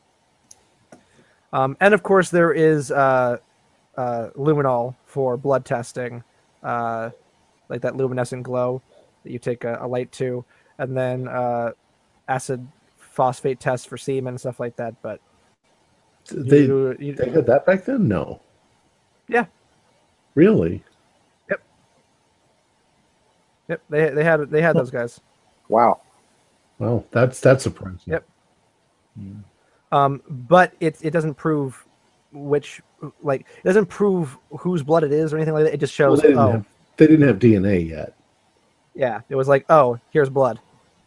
And of course there is luminol for blood testing, like that luminescent glow that you take a light to, and then acid phosphate tests for semen and stuff like that. But they had that back then? No. Yeah. Really? Yep. They had those guys. Wow. Well, that's surprising. Yep. But it doesn't prove it doesn't prove whose blood it is or anything like that. It just shows. Well, they didn't have DNA yet. Yeah, it was like, oh, here's blood.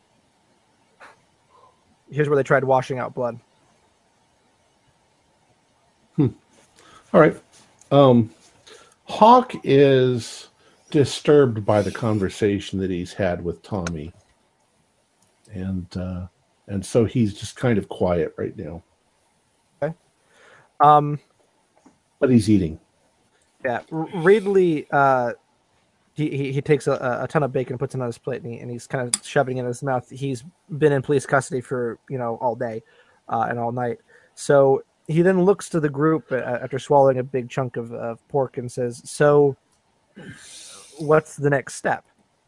Here's where they tried washing out blood. All right. Hawk is disturbed by the conversation that he's had with Tommy, and so he's just kind of quiet right now. Okay. But he's eating. Yeah, Ridley. He takes a ton of bacon and puts it on his plate, and he's kind of shoving it in his mouth. He's been in police custody for all day and all night, so he then looks to the group after swallowing a big chunk of pork and says, "So, what's the next step?"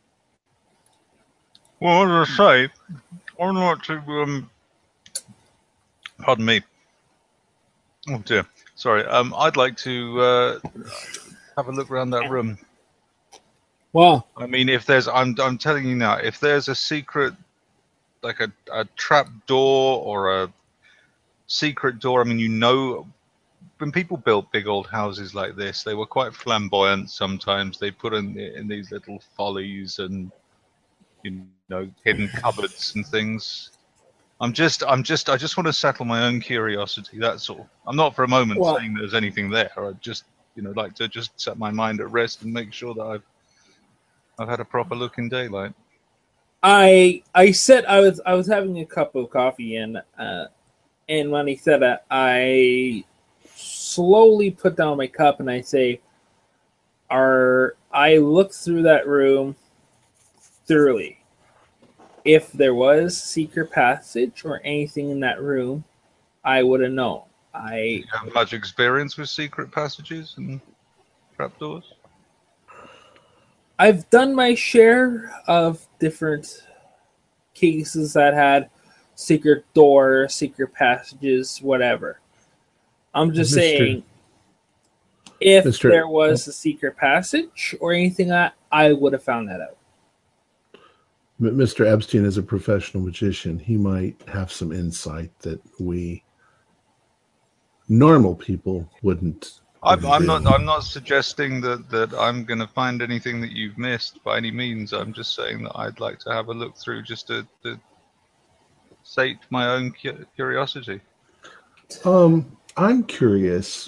Well, as I say, I'd like to, pardon me. Oh dear, sorry. I'd like to have a look around that room. Well, I mean, if there's, I'm telling you now, if there's a secret, like a trap door or a secret door, I mean, you know, when people built big old houses like this, they were quite flamboyant sometimes. They put in these little follies and, you know, hidden cupboards and things. I just want to settle my own curiosity, that's all. I'm not for a moment saying there's anything there. I just, you know, like to just set my mind at rest and make sure that I've had a proper look in daylight. I said I was having a cup of coffee and when he said that, I slowly put down my cup and I say, I looked through that room thoroughly. If there was secret passage or anything in that room, I would have known. Do you have much experience with secret passages and trapdoors? I've done my share of different cases that had secret doors, secret passages, whatever. I'm just saying, if there was a secret passage or anything that, I would have found that out. Mr. Epstein is a professional magician. He might have some insight that we normal people wouldn't. I'm not suggesting that I'm going to find anything that you've missed by any means. I'm just saying that I'd like to have a look through just to sate my own curiosity. I'm curious.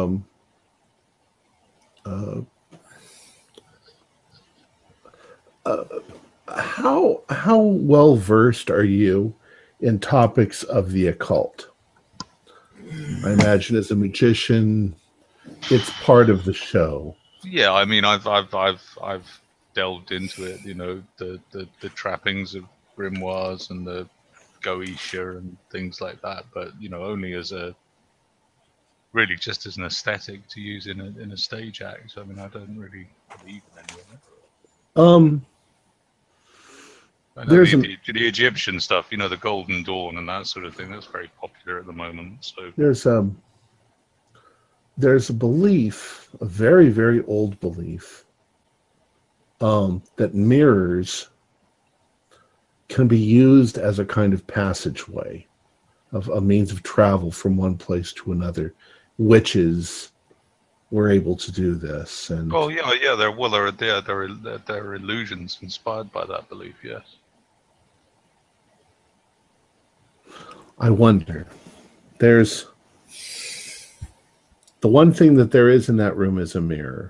How well versed are you in topics of the occult? I imagine as a magician, it's part of the show. Yeah, I mean, I've delved into it. You know, the trappings of grimoires and the Goetia and things like that. But you know, only as really just as an aesthetic to use in a stage act. I mean, I don't really believe in any of it. I know the Egyptian stuff, you know, the Golden Dawn and that sort of thing. That's very popular at the moment. So there's a belief, a very, very old belief, that mirrors can be used as a kind of passageway, of a means of travel from one place to another. Witches were able to do this, and there are illusions inspired by that belief. Yes. I wonder. There's the one thing that there is in that room is a mirror.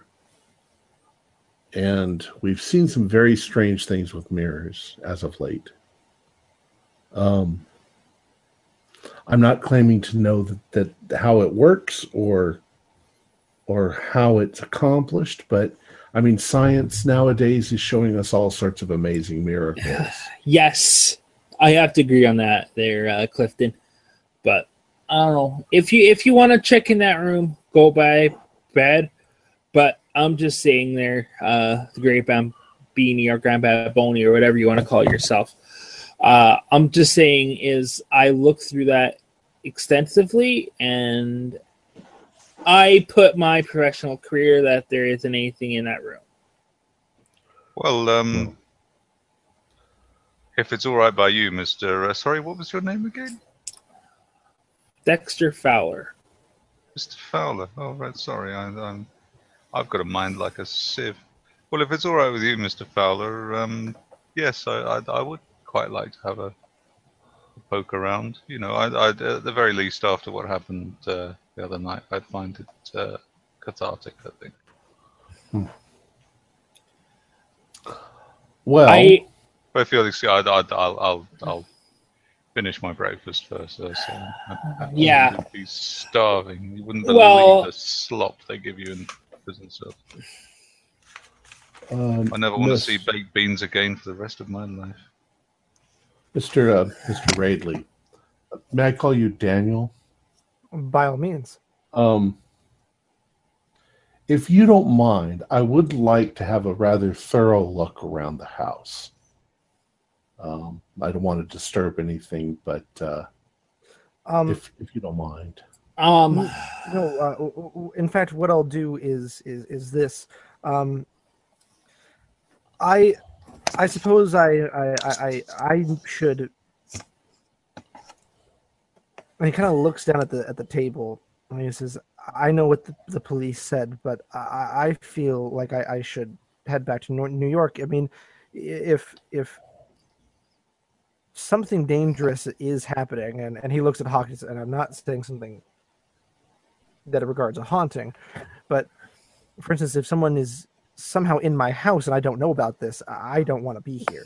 And we've seen some very strange things with mirrors as of late. I'm not claiming to know that how it works or how it's accomplished, but I mean, science nowadays is showing us all sorts of amazing miracles. Yes, I have to agree on that there, Clifton. But I don't know. If you want to check in that room, go by bed. But I'm just saying there, the Great Bambini or Grandpa Boney or whatever you want to call yourself. I'm just saying is I looked through that extensively and I put my professional career that there isn't anything in that room. Well, if it's all right by you, Mr. Sorry, what was your name again? Dexter Fowler. Mr. Fowler. Oh, right. Sorry, I've got a mind like a sieve. Well, if it's all right with you, Mr. Fowler, yes, I would quite like to have a poke around. You know, at the very least, after what happened the other night, I'd find it cathartic, I think. Well, but if you're I'll finish my breakfast first. So yeah, you'd be starving. You wouldn't believe the slop they give you in prison cells. I never want to see baked beans again for the rest of my life. Mr. Radley, may I call you Daniel? By all means. If you don't mind, I would like to have a rather thorough look around the house. I don't want to disturb anything, but if you don't mind. No. In fact, what I'll do is this. I suppose I should. And he kind of looks down at the table and he says, "I know what the police said, but I feel like I should head back to New York. I mean, if something dangerous is happening," and he looks at Hawkins, and I'm not saying something that regards a haunting, but for instance, if someone is somehow in my house and I don't know about this, I don't want to be here.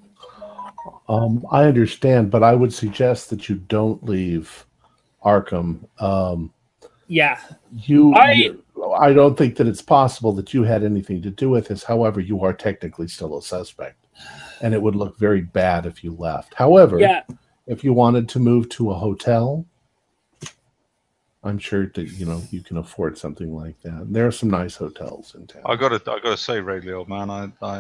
I understand, but I would suggest that you don't leave Arkham. Yeah. I don't think that it's possible that you had anything to do with this. However, you are technically still a suspect, and it would look very bad if you left. However, if you wanted to move to a hotel, I'm sure that you can afford something like that. There are some nice hotels in town. I gotta say, Radley, old man,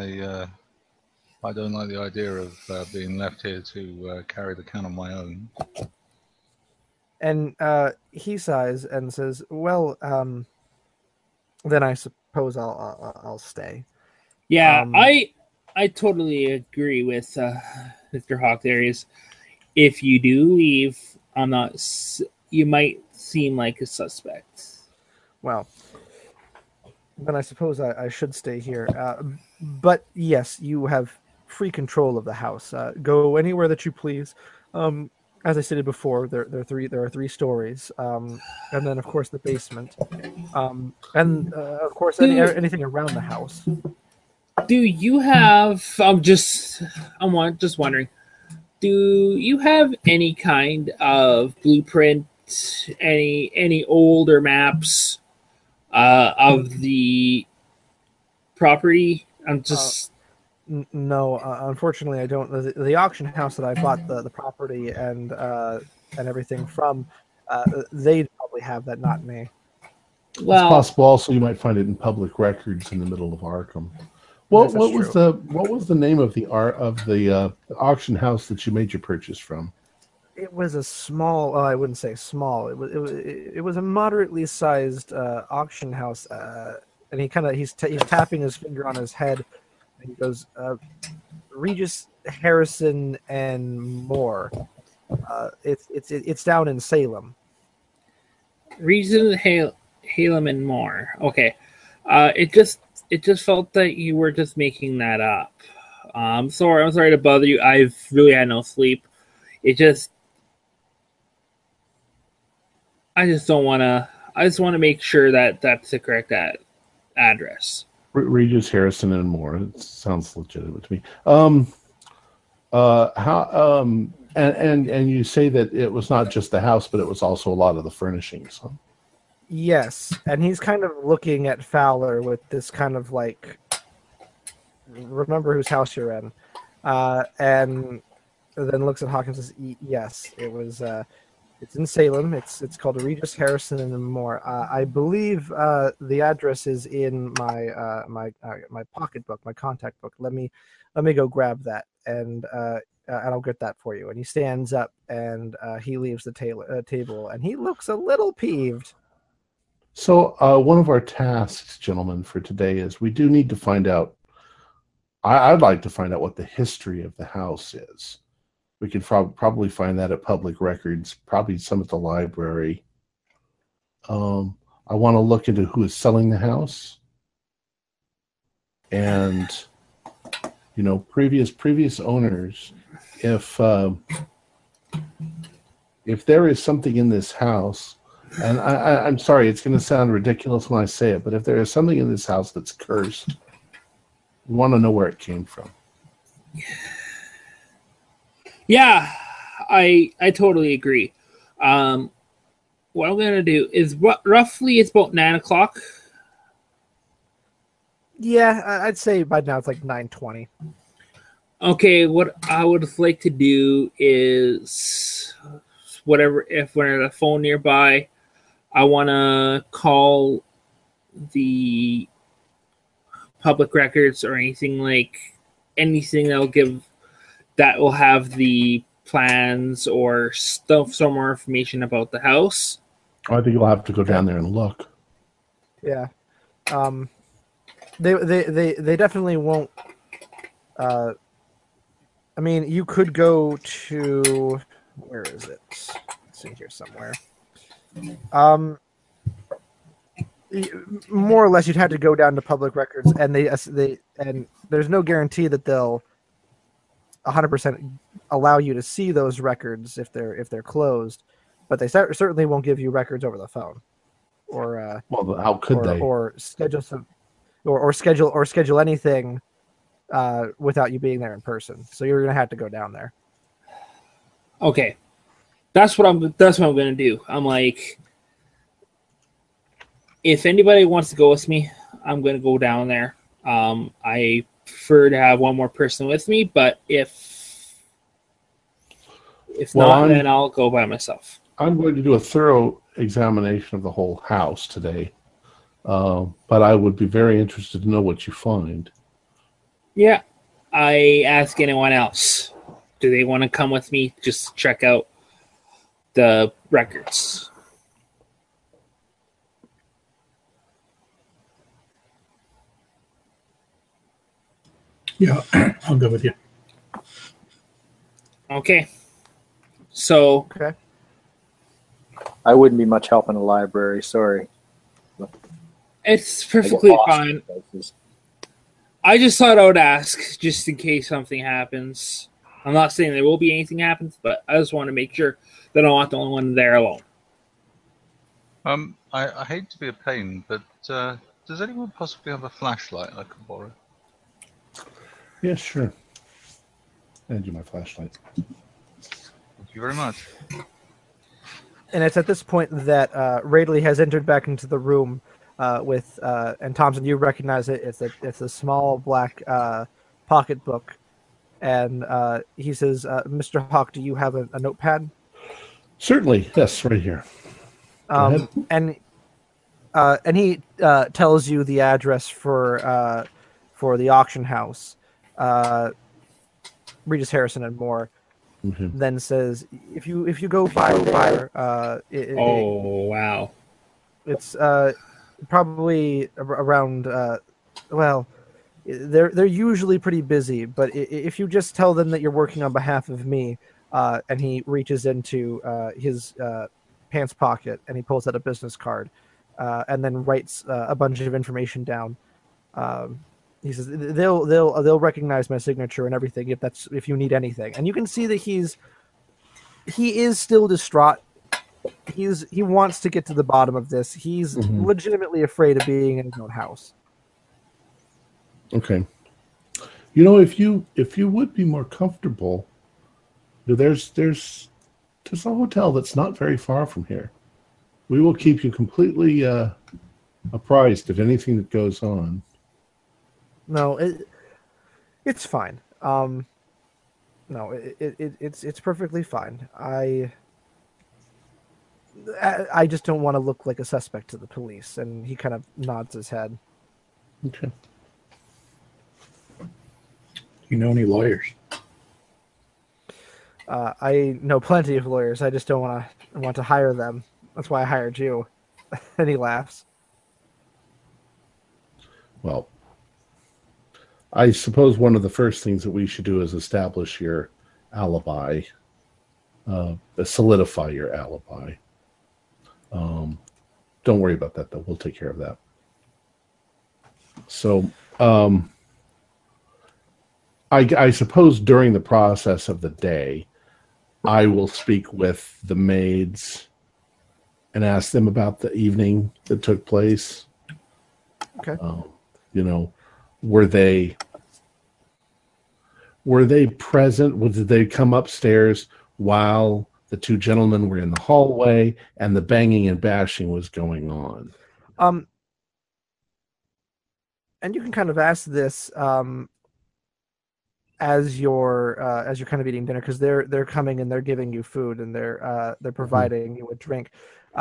I don't like the idea of being left here to carry the can on my own. And he sighs and says, "Well, then I suppose I'll stay." Yeah, I totally agree with Mr. Hawk. There is, if you do leave, you might seem like a suspect. Well, then I suppose I should stay here. But yes, you have free control of the house. Go anywhere that you please. As I stated before, there are three stories, and then of course the basement, and of course anything around the house. Do you have? I'm just wondering. Do you have any kind of blueprint, any older maps of the property? I'm just. No, unfortunately, I don't. The auction house that I bought the property and everything from, they'd probably have that, not me. Well, it's possible. Also, you might find it in public records in the middle of Arkham. What was the name of the auction house that you made your purchase from? It was a small. I wouldn't say small. It was a moderately sized auction house, and he's tapping his finger on his head. And he goes, Regis, Harrison, and more. It's down in Salem. Regis, Halem, and more. Okay. It just felt that you were just making that up. I'm sorry to bother you. I've really had no sleep. I just don't want to. I just want to make sure that that's the correct address. Regis, Harrison, and more. It sounds legitimate to me. And you say that it was not just the house, but it was also a lot of the furnishings. Huh? Yes, and he's kind of looking at Fowler with this kind of like, remember whose house you're in, and then looks at Hawkins and says, "Yes, it was. It's in Salem. It's called Regis, Harrison, and more. I believe the address is in my my pocketbook, my contact book. Let me go grab that, and I'll get that for you." And he stands up and he leaves the table, and he looks a little peeved. So one of our tasks, gentlemen, for today is we do need to find out. I'd like to find out what the history of the house is. We can probably find that at public records, probably some at the library. I want to look into who is selling the house, and previous owners. If there is something in this house, and I'm sorry, it's going to sound ridiculous when I say it, but if there is something in this house that's cursed, we want to know where it came from. Yeah, I totally agree. What I'm going to do is roughly it's about 9 o'clock. Yeah, I'd say by now it's like 9:20. Okay, what I would like to do is whatever, if we're at a phone nearby, I want to call the public records or anything that will have the plans or stuff, some more information about the house. I think you'll have to go down there and look. Yeah. They definitely won't. I mean, you could go to, where is it? It's in here somewhere. More or less, you'd have to go down to public records, and and there's no guarantee that they'll 100% allow you to see those records if they're closed, but they certainly won't give you records over the phone, or well, how could they? Or schedule some, or schedule anything without you being there in person. So you're gonna have to go down there. Okay, that's what I'm gonna do. I'm like, if anybody wants to go with me, I'm gonna go down there. I prefer to have one more person with me, but if not, then I'll go by myself. I'm going to do a thorough examination of the whole house today, but I would be very interested to know what you find. Yeah, I ask anyone else. Do they want to come with me just to check out the records? Yeah, I'll go with you. Okay. So, Okay. I wouldn't be much help in a library. Sorry. it's I get perfectly lost fine. in places. I just thought I would ask just in case something happens. I'm not saying there will be anything happens, but I just want to make sure that I'm not the only one there alone. I hate to be a pain, but does anyone possibly have a flashlight I could borrow? Yeah, sure. And you my flashlight. Thank you very much. And it's at this point that Radley has entered back into the room with, and Thompson, you recognize it. It's a small black pocketbook, and he says, "Mr. Hawk, do you have a notepad?" Certainly, yes, right here. Go ahead. And he tells you the address for the auction house, Regis Harrison and more. Mm-hmm. Then says, if you go fire, Wow. it's probably around. Well, they're usually pretty busy, but if you just tell them that you're working on behalf of me, and he reaches into his pants pocket and he pulls out a business card, and then writes a bunch of information down. He says they'll recognize my signature and everything if you need anything. And you can see that he is still distraught. He wants to get to the bottom of this. He's legitimately afraid of being in his own house. Okay. You know, if you would be more comfortable, there's a hotel that's not very far from here. We will keep you completely apprised of anything that goes on. No, it's fine. No, it's perfectly fine. I just don't want to look like a suspect to the police. And he kind of nods his head. Okay. You know any lawyers? I know plenty of lawyers. I just don't want to hire them. That's why I hired you. And he laughs. Well, I suppose one of the first things that we should do is establish your alibi, solidify your alibi. Don't worry about that, though. We'll take care of that. So, I suppose during the process of the day, I will speak with the maids and ask them about the evening that took place. Okay. You know, were they present? Did they come upstairs while the two gentlemen were in the hallway and the banging and bashing was going on? And you can kind of ask this. as you're kind of eating dinner, because they're coming and they're giving you food and they're providing you a drink.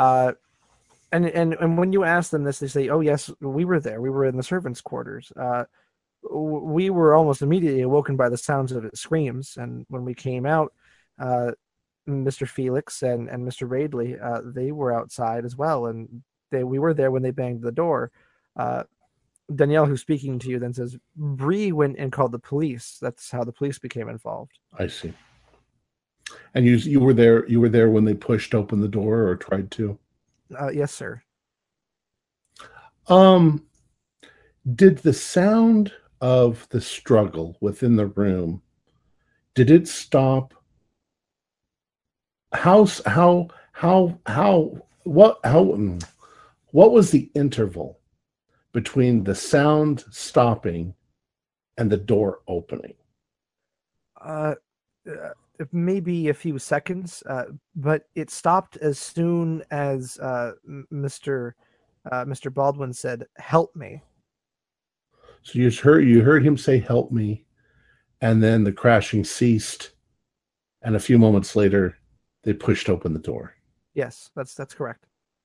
And when you ask them this, they say, "Oh yes, we were there. We were in the servants' quarters. We were almost immediately awoken by the sounds of its screams, and when we came out, Mr. Felix and Mr. Raidley, they were outside as well, and we were there when they banged the door." Danielle, who's speaking to you, then says, "Bree went and called the police. That's how the police became involved." I see. And you were there. You were there when they pushed open the door or tried to. Yes, sir. Did the sound of the struggle within the room, did it stop? What was the interval between the sound stopping and the door opening? Maybe a few seconds, but it stopped as soon as Mr. Baldwin said, "Help me." So you heard him say, "Help me," and then the crashing ceased, and a few moments later, they pushed open the door. Yes, that's correct.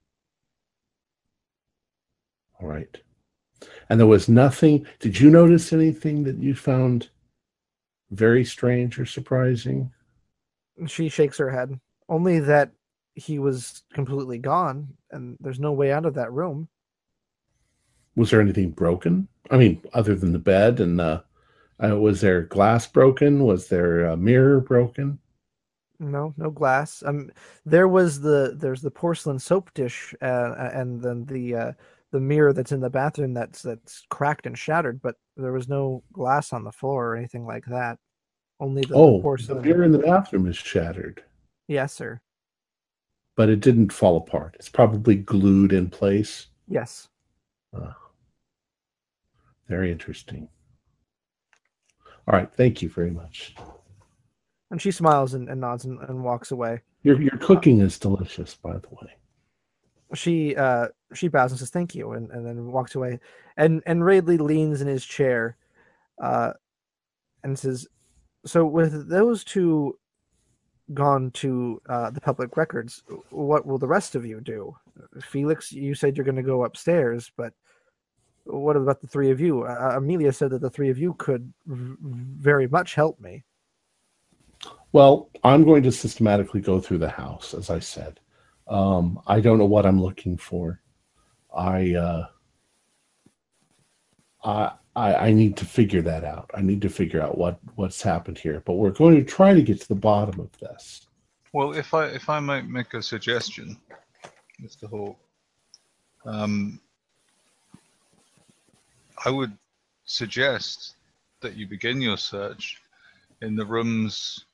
All right. And there was nothing. Did you notice anything that you found very strange or surprising? She shakes her head. Only that he was completely gone, and there's no way out of that room. Was there anything broken? I mean, other than the bed, and was there glass broken? Was there a mirror broken? No glass. There's the porcelain soap dish, and then the mirror that's in the bathroom that's cracked and shattered, but there was no glass on the floor or anything like that. Only the porcelain. The mirror in the bathroom is shattered. Yes, sir. But it didn't fall apart. It's probably glued in place. Yes. Very interesting. All right, thank you very much. And she smiles and nods and walks away. Your cooking is delicious, by the way. She bows and says thank you, and then walks away. And Raidley leans in his chair, and says, "So with those two gone to the public records, what will the rest of you do? Felix, you said you're going to go upstairs, but what about the three of you? Amelia said that the three of you could very much help me." Well, I'm going to systematically go through the house, as I said. I don't know what I'm looking for. I need to figure that out. I need to figure out what's happened here. But we're going to try to get to the bottom of this. Well, if I might make a suggestion, Mr. Hawke, I would suggest that you begin your search in the rooms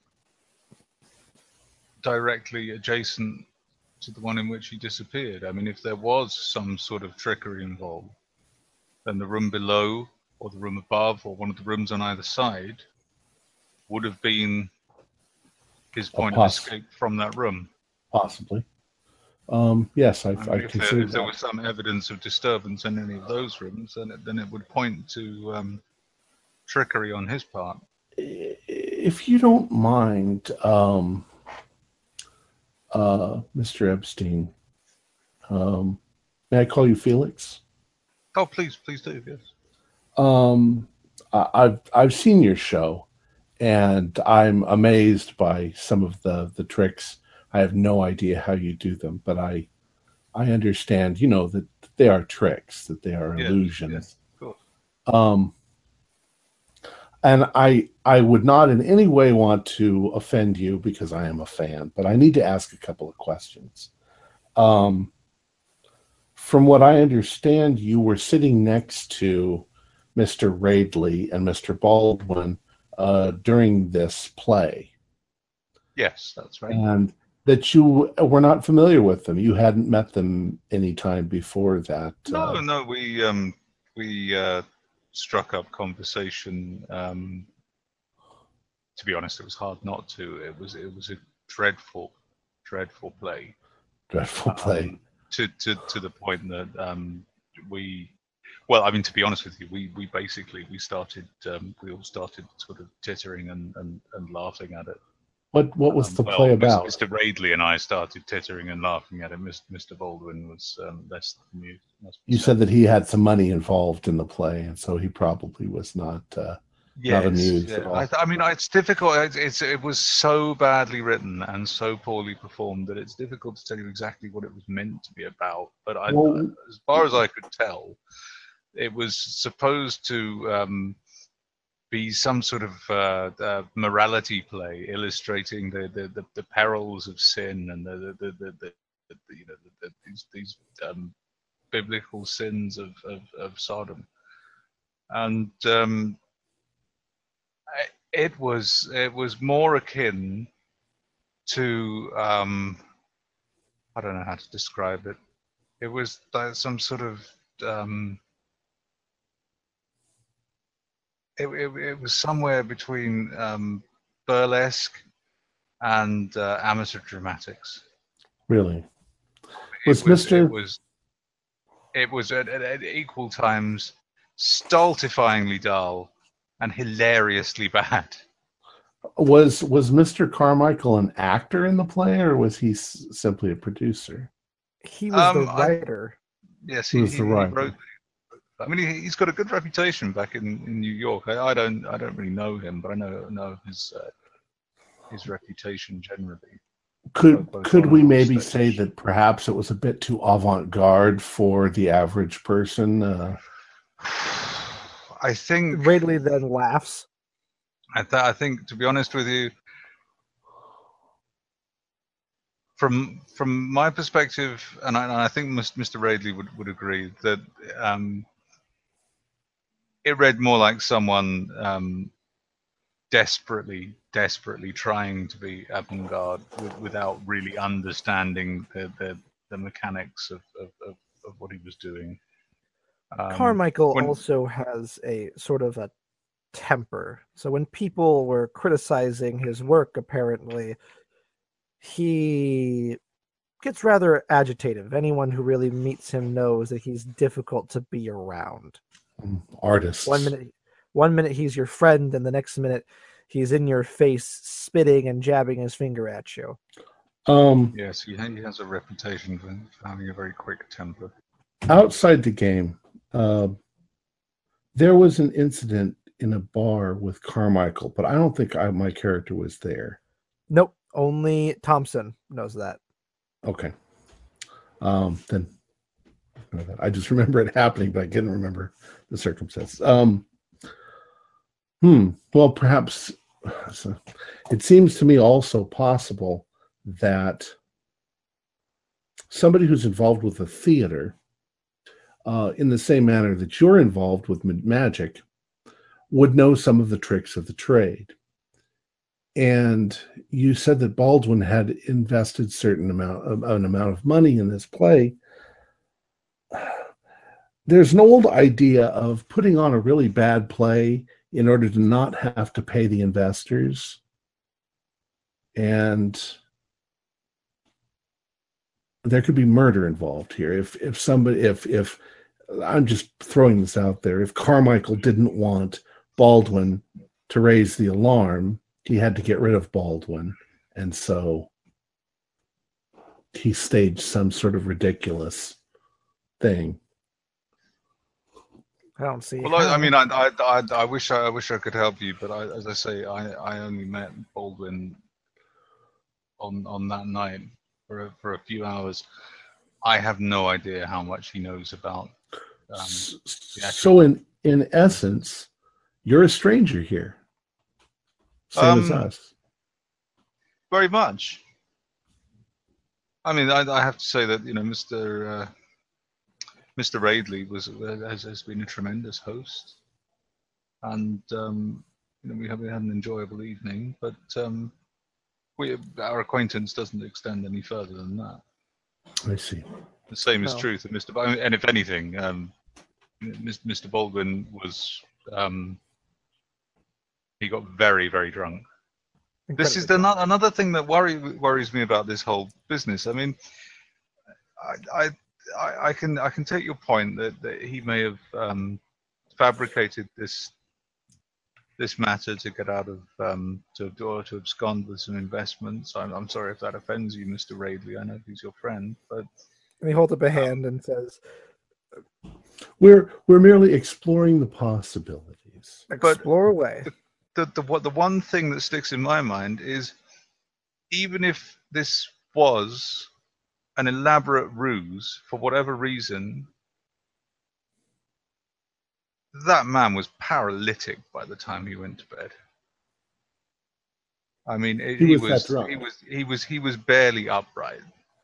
directly adjacent to the one in which he disappeared. I mean, if there was some sort of trickery involved, then the room below or the room above or one of the rooms on either side would have been his point of escape from that room. Possibly. Yes, I if consider there was some evidence of disturbance in any of those rooms, then it would point to trickery on his part. If you don't mind, Mr. Epstein, may I call you Felix? Oh, please do, yes. I've seen your show, and I'm amazed by some of the tricks. I have no idea how you do them, but I understand, that they are tricks, that they are illusions. Yes, of course. And I would not in any way want to offend you because I am a fan, but I need to ask a couple of questions. From what I understand, you were sitting next to Mr. Raidley and Mr. Baldwin during this play. Yes, that's right. And that you were not familiar with them. You hadn't met them any time before that. No, we struck up conversation. To be honest, it was hard not to. It was a dreadful play. Dreadful play. To the point that we Well, I mean, to be honest with you, we started we all started sort of tittering and laughing at it. What was the play about? Mr. Radley and I started tittering and laughing at it. Mr. Baldwin was less amused. You said that he had some money involved in the play, and so he probably was not amused at all. I mean, it's difficult. It was so badly written and so poorly performed that it's difficult to tell you exactly what it was meant to be about. But as far as I could tell, it was supposed to be some sort of morality play, illustrating the perils of sin and these biblical sins of Sodom, and it was more akin to I don't know how to describe it. It was some sort of it was somewhere between burlesque and amateur dramatics. Really? It was at equal times stultifyingly dull and hilariously bad. Was Mr. Carmichael an actor in the play, or was he simply a producer? He was the writer. Yes, he was the writer. Wrote. I mean, he's got a good reputation back in New York. I don't really know him, but I know his reputation generally. Could we maybe say that perhaps it was a bit too avant-garde for the average person? I think Radley then laughs. I think, to be honest with you, from my perspective, and I think Mr. Radley would agree that it read more like someone desperately trying to be avant-garde without really understanding the mechanics of what he was doing. Carmichael also has a sort of a temper. So when people were criticizing his work, apparently, he gets rather agitative. Anyone who really meets him knows that he's difficult to be around. Artists. 1 minute he's your friend, and the next minute he's in your face, spitting and jabbing his finger at you. Yes, he has a reputation for having a very quick temper. Outside the game, there was an incident in a bar with Carmichael, but I don't think my character was there. Nope, only Thompson knows that. Okay. Then I just remember it happening, but I didn't remember the circumstances. Well, perhaps it seems to me also possible that somebody who's involved with the theater, in the same manner that you're involved with magic, would know some of the tricks of the trade. And you said that Baldwin had invested an amount of money in this play. There's an old idea of putting on a really bad play in order to not have to pay the investors. And there could be murder involved here. If I'm just throwing this out there, if Carmichael didn't want Baldwin to raise the alarm, he had to get rid of Baldwin. And so he staged some sort of ridiculous thing. I don't see. Well, I mean, I wish I could help you, but as I say, I only met Baldwin on that night for a few hours. I have no idea how much he knows about. So in essence, you're a stranger here, same as us. Very much. I mean, I have to say that Mr. Radley has been a tremendous host, and we had an enjoyable evening. But our acquaintance doesn't extend any further than that. I see. The same is true of Mr. Baldwin, and if anything, Mr. Baldwin was he got very, very drunk. This is another thing that worries me about this whole business. I mean, I can take your point that he may have fabricated this matter to get out of to abscond with some investments. I'm sorry if that offends you, Mr. Radley. I know he's your friend, but And he holds up a hand and says, We're merely exploring the possibilities. "Explore away." the one thing that sticks in my mind is, even if this was an elaborate ruse for whatever reason, that man was paralytic by the time he went to bed. I mean, he was barely upright.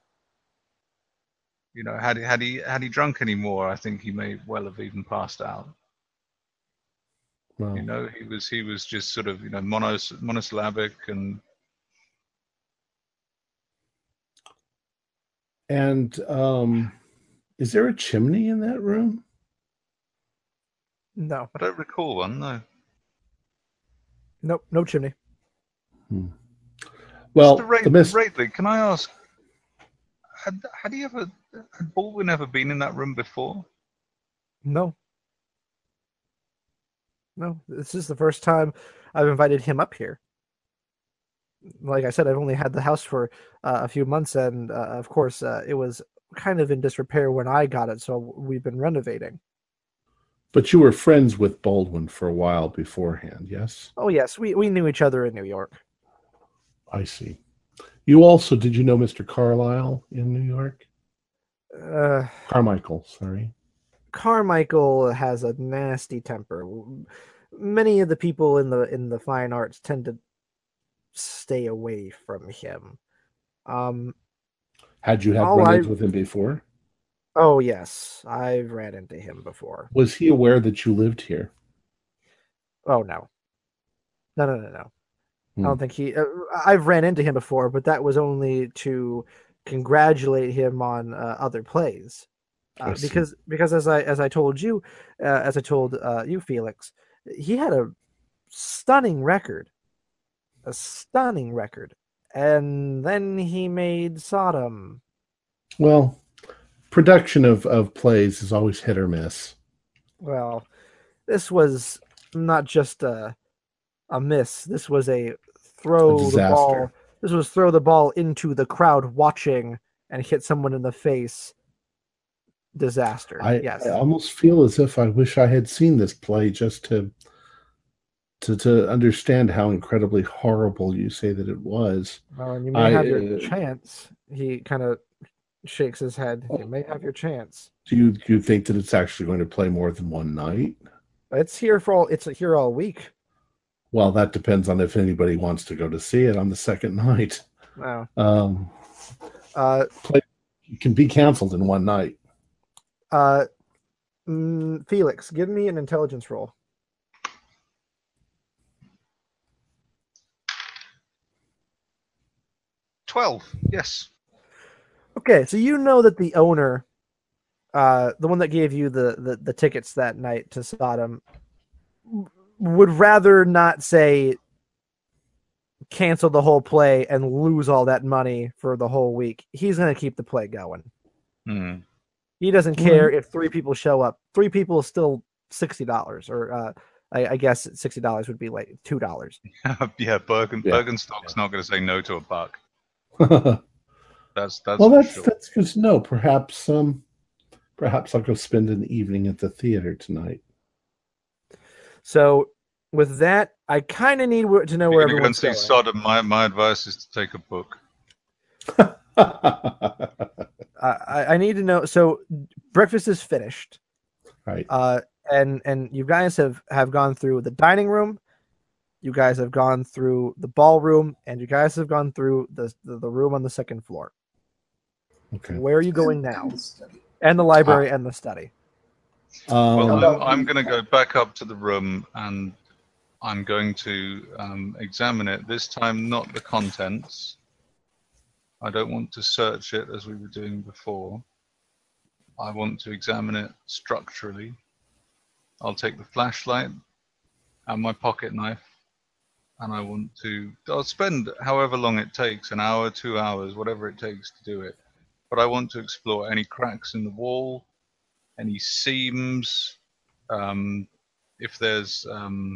You know, had he drunk any more, I think he may well have even passed out. Well, You know, he was just sort of, you know, monosyllabic and is there a chimney in that room? No, I don't recall one. No. nope, no chimney. Well, Mr. Radley, can I ask, had Baldwin ever been in that room before? No. No, this is the first time I've invited him up here. Like I said, I've only had the house for a few months, and of course, it was kind of in disrepair when I got it, so we've been renovating. But you were friends with Baldwin for a while beforehand, yes? Oh, yes, we knew each other in New York. I see. Did you know Mr. Carlyle in New York? Carmichael, sorry. Carmichael has a nasty temper. Many of the people in the fine arts tend to stay away from him. Had you had run-ins with him before? Oh, yes, I've ran into him before. Was he aware that you lived here? Oh, no. No. I don't think he... I've ran into him before, but that was only to congratulate him on other plays. Because as I told you, you, Felix, he had a stunning record. And then he made Sodom. Well, production of plays is always hit or miss. Well, this was not just a miss. This was a throw the ball. This was throw the ball into the crowd watching and hit someone in the face. Disaster. I almost feel as if I wish I had seen this play just to understand how incredibly horrible you say that it was. Well, and you may have your chance. He kind of shakes his head. You may have your chance. Do you think that it's actually going to play more than one night? It's here all week. Well, that depends on if anybody wants to go to see it on the second night. Wow. Play can be canceled in one night. Felix, give me an intelligence roll. 12. Yes. Okay, so you know that the owner, the one that gave you the tickets that night to Sodom, would rather not say cancel the whole play and lose all that money for the whole week. He's going to keep the play going. He doesn't care if 3 people show up. 3 people is still $60, or I guess $60 would be like $2. Yeah, Bergenstock's not going to say no to a buck. That's sure. That's good to know. Perhaps I'll go spend an evening at the theater tonight. So with that, I kind of need to know where everyone's going. Sodom. My advice is to take a book. I need to know. So breakfast is finished, right? And you guys have gone through the dining room, you guys have gone through the ballroom, and you guys have gone through the room on the second floor. Okay. Where are you going now? And the library and the study. Well, I'm going to go back up to the room and I'm going to examine it. This time, not the contents. I don't want to search it as we were doing before. I want to examine it structurally. I'll take the flashlight and my pocket knife, and I'll spend however long it takes, an hour, 2 hours, whatever it takes to do it. but I want to explore any cracks in the wall, any seams, if there's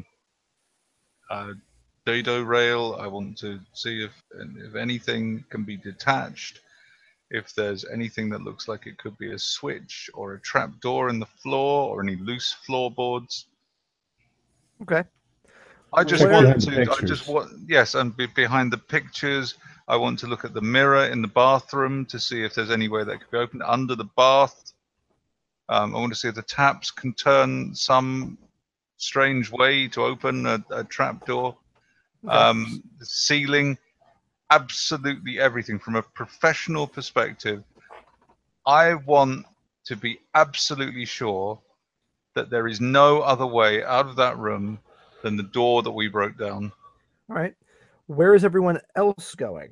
a dado rail, I want to see if anything can be detached, if there's anything that looks like it could be a switch or a trap door in the floor or any loose floorboards. Okay. I just Check want behind the to. I pictures. just want. Yes, and behind the pictures, I want to look at the mirror in the bathroom to see if there's any way that could be opened under the bath. I want to see if the taps can turn some strange way to open a trap door. Okay. The ceiling, absolutely everything from a professional perspective. I want to be absolutely sure that there is no other way out of that room than the door that we broke down. All right. Where is everyone else going?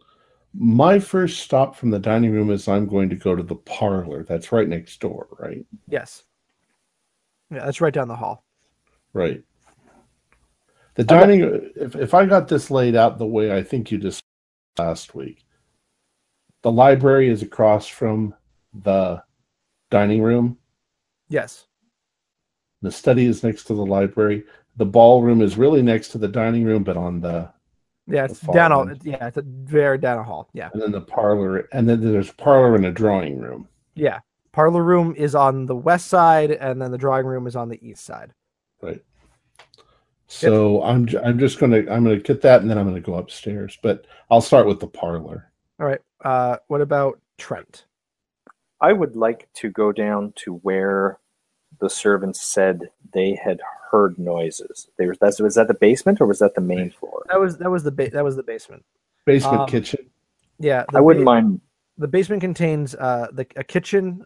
My first stop from the dining room is I'm going to go to the parlor. That's right next door, right? Yes. Yeah, that's right down the hall. Right. The dining, if I got this laid out the way I think you just last week, the library is across from the dining room. Yes. The study is next to the library. The ballroom is really next to the dining room, but on the Yeah, it's far down a end. yeah, it's a very down a hall. Yeah. And then the parlor, and then there's a parlor and a drawing room. Yeah. Parlor room is on the west side, and then the drawing room is on the east side. Right. So I'm just gonna get that, and then I'm gonna go upstairs. But I'll start with the parlor. All right. What about Trent? I would like to go down to where the servants said they had heard noises. Was that the basement or was that the main floor? That was the basement. Basement kitchen. Yeah, I wouldn't mind. The basement contains a kitchen,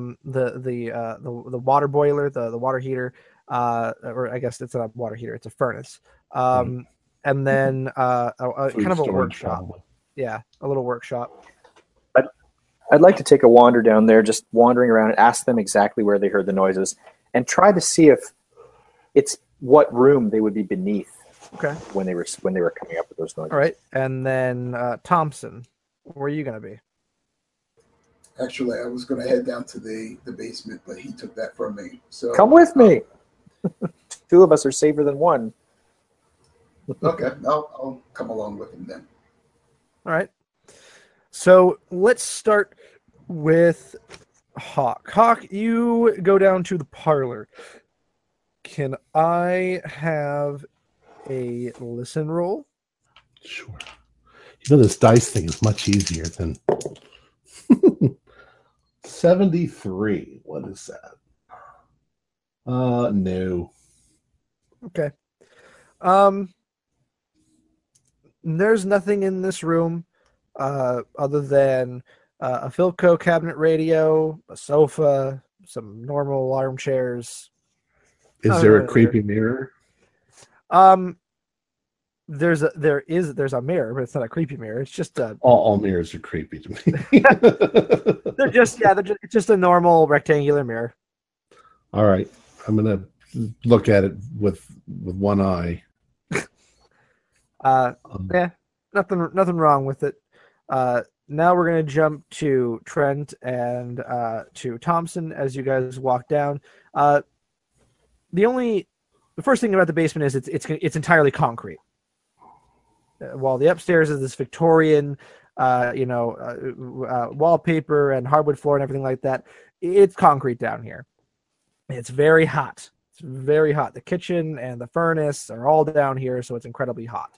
the water boiler, the water heater, or I guess it's not a water heater, it's a furnace, and then kind of a workshop. Probably. Yeah, a little workshop. I'd like to take a wander down there, just wandering around and ask them exactly where they heard the noises and try to see if it's what room they would be beneath. Okay. When they were coming up with those noises. All right, and then Thompson, where are you going to be? Actually, I was going to head down to the basement, but he took that from me. So come with me. Two of us are safer than one. Okay, I'll come along with him then. All right. So let's start with Hawk. Hawk, you go down to the parlor. Can I have a listen roll? Sure. You know, this dice thing is much easier than 73. What is that? No. Okay. There's nothing in this room other than a Philco cabinet radio, a sofa, some normal armchairs. Is there a creepy mirror? There's a mirror, but it's not a creepy mirror. It's just a. All mirrors are creepy to me. it's just a normal rectangular mirror. All right, I'm gonna look at it with one eye. Yeah, nothing wrong with it. Now we're gonna jump to Trent and to Thompson as you guys walk down. The first thing about the basement is it's entirely concrete. While the upstairs is this Victorian, wallpaper and hardwood floor and everything like that, it's concrete down here. It's very hot. It's very hot. The kitchen and the furnace are all down here, so it's incredibly hot.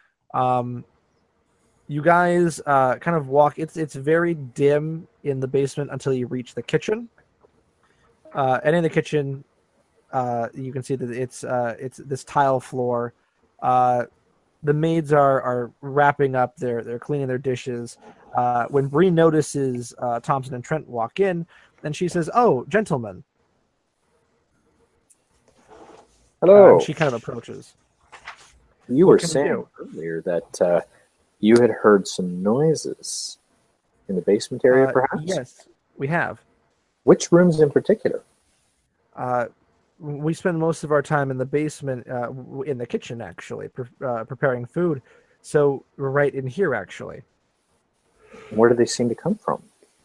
You guys kind of walk. It's very dim in the basement until you reach the kitchen, and in the kitchen, you can see that it's this tile floor. The maids are wrapping up. They're cleaning their dishes. When Bree notices Thompson and Trent walk in, then she says, "Oh, gentlemen." Hello. She kind of approaches. You were saying earlier that you had heard some noises in the basement area, perhaps? Yes, we have. Which rooms in particular? We spend most of our time in the basement, in the kitchen, actually, preparing food. So we're right in here, actually. Where do they seem to come from?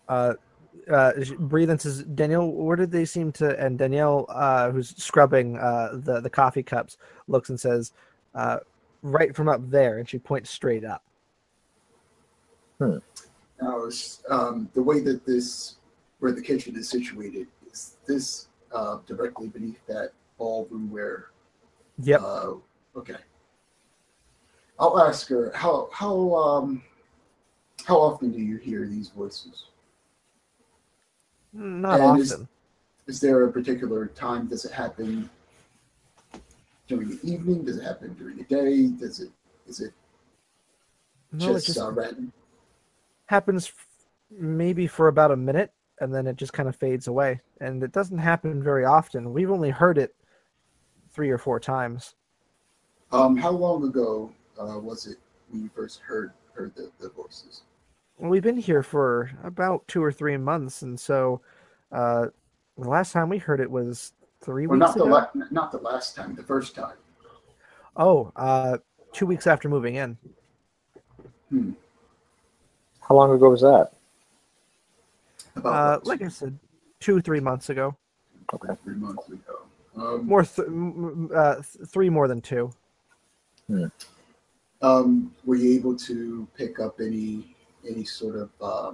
Breathe and says, Danielle, where did they seem to? And Danielle, who's scrubbing the coffee cups, looks and says, right from up there, and she points straight up. Now, the way that where the kitchen is situated, is this directly beneath that ballroom where? Yep. Okay. I'll ask her how often do you hear these voices? Not often. Is there a particular time? Does it happen during the evening? Does it happen during the day? Is it just random? Happens maybe for about a minute, and then it just kind of fades away. And it doesn't happen very often. We've only heard it 3 or 4 times. How long ago was it when you first heard the voices? Well, we've been here for about 2 or 3 months, and so the last time we heard it was 3 weeks ago. Not the last time, the first time. Oh, 2 weeks after moving in. How long ago was that? About like I said, 2-3 months ago. Okay. 3 months ago. More 3 more than 2. Were you able to pick up any sort of?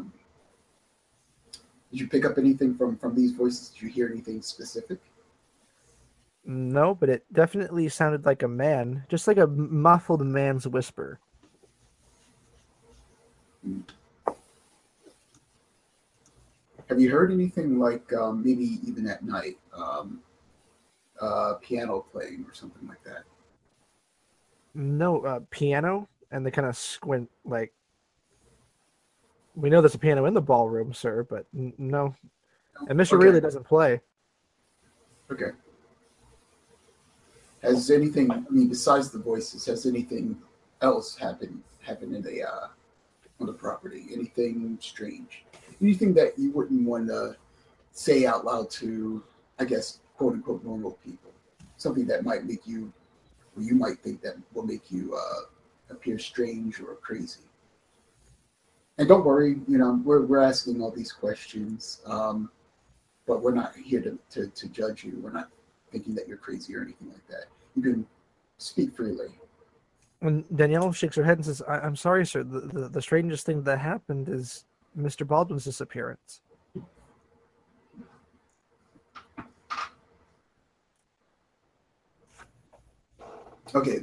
Did you pick up anything from these voices? Did you hear anything specific? No, but it definitely sounded like a man, just like a muffled man's whisper. Have you heard anything like maybe even at night, piano playing or something like that? No, piano, and they kind of squint like. We know there's a piano in the ballroom, sir, but no. And Mr. Okay. really doesn't play. Okay. Has anything? I mean, besides the voices, has anything else happened in on the property? Anything strange? Anything that you wouldn't want to say out loud to, I guess, quote unquote, normal people? Something that might make you, or you might think that will make you appear strange or crazy. And don't worry, we're asking all these questions, but we're not here to judge you. We're not thinking that you're crazy or anything like that. You can speak freely. When Danielle shakes her head and says, I'm sorry, sir, the strangest thing that happened is Mr. Baldwin's disappearance. Okay.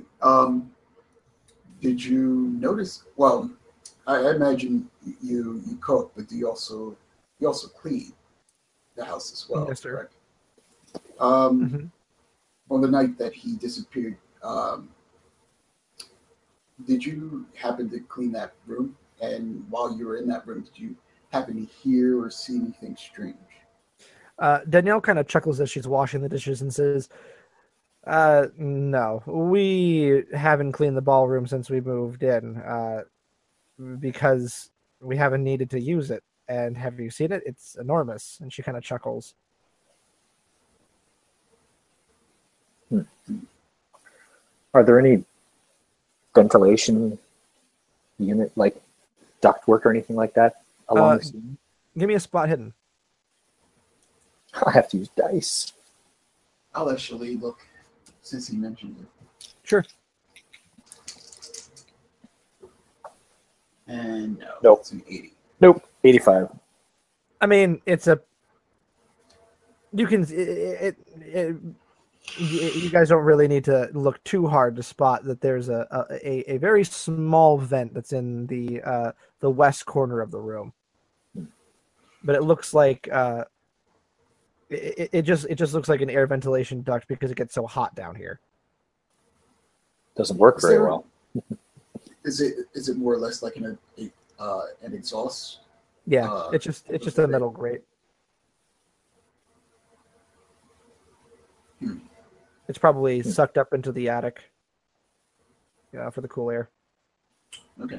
Did you notice? Well, I imagine you cook, but do you also clean the house as well? Yes, sir. Correct? On the night that he disappeared, did you happen to clean that room? And while you were in that room, did you happen to hear or see anything strange? Danielle kind of chuckles as she's washing the dishes and says, no, we haven't cleaned the ballroom since we moved in, because we haven't needed to use it. And have you seen it? It's enormous. And she kind of chuckles. Are there any ventilation unit, like ductwork or anything like that along the scene? Give me a spot hidden. I have to use dice. I'll actually look since he mentioned it. Sure. And no, Nope. It's an 80. Nope, 85. I mean, it's a. You can. You guys don't really need to look too hard to spot that there's a very small vent that's in the west corner of the room. But it looks like it just looks like an air ventilation duct because it gets so hot down here. Doesn't work very well. Is it more or less like an exhaust? Yeah, it's just a metal grate. It's probably sucked up into the attic. Yeah, for the cool air. Okay.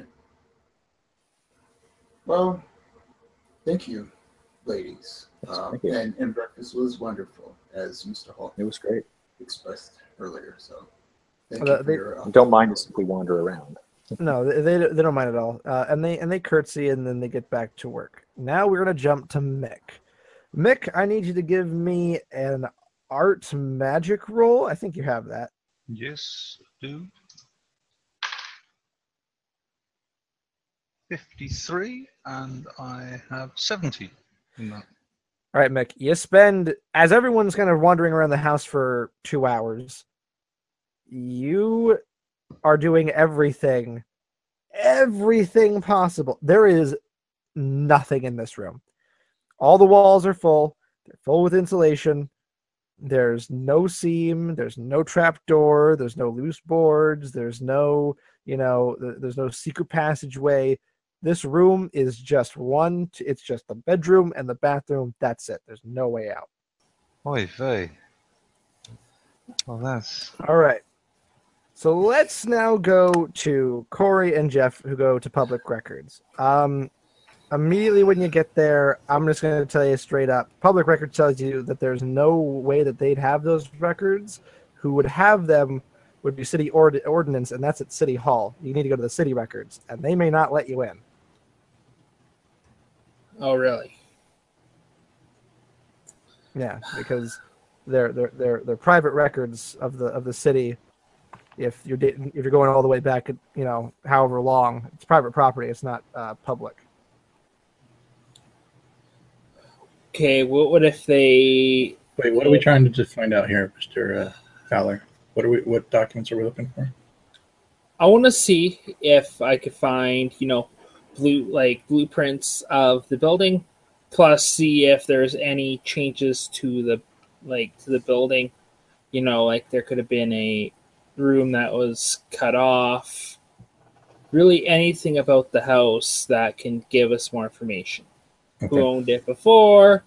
Well, thank you, ladies. Thank you. And breakfast was wonderful, as Mr. Hall It was great. expressed earlier. So thank you for your. Don't mind us if we wander around. No, they don't mind at all, and they curtsy and then they get back to work. Now we're gonna jump to Mick. Mick, I need you to give me an art magic roll. I think you have that. Yes, do. 53, and I have 70 in that. All right, Mick. You spend, as everyone's kind of wandering around the house for 2 hours, you are doing everything possible. There is nothing in this room. All the walls are full. They're full with insulation. There's no seam. There's no trap door. There's no loose boards. There's no, there's no secret passageway. This room is just it's just the bedroom and the bathroom. That's it. There's no way out. Oy vey. Well, that's... All right. So let's now go to Corey and Jeff, who go to public records. Immediately when you get there, I'm just going to tell you straight up. Public records tells you that there's no way that they'd have those records. Who would have them would be city ordinance, and that's at City Hall. You need to go to the city records, and they may not let you in. Oh, really? Yeah, because they're private records of the city. If you're going all the way back, however long, it's private property. It's not public. Okay, what if they... Wait, what are we trying to just find out here, Mr. Fowler? What documents are we looking for? I want to see if I could find, blueprints of the building, plus see if there's any changes to the building. There could have been a room that was cut off. Really anything about the house that can give us more information. Okay. Who owned it before?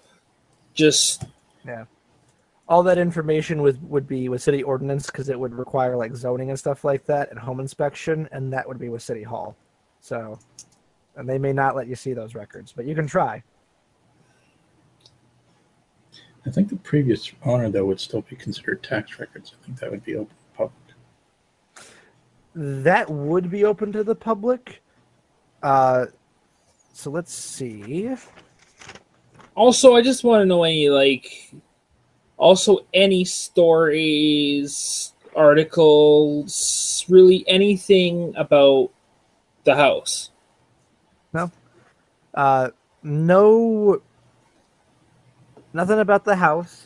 Yeah. All that information would be with city ordinance because it would require like zoning and stuff like that and home inspection, and that would be with City Hall. So, and they may not let you see those records, but you can try. I think the previous owner, though, would still be considered tax records. I think that would be open to the public. That would be open to the public. So let's see. Also, I just want to know any stories, articles, really anything about the house. No. No. Nothing about the house.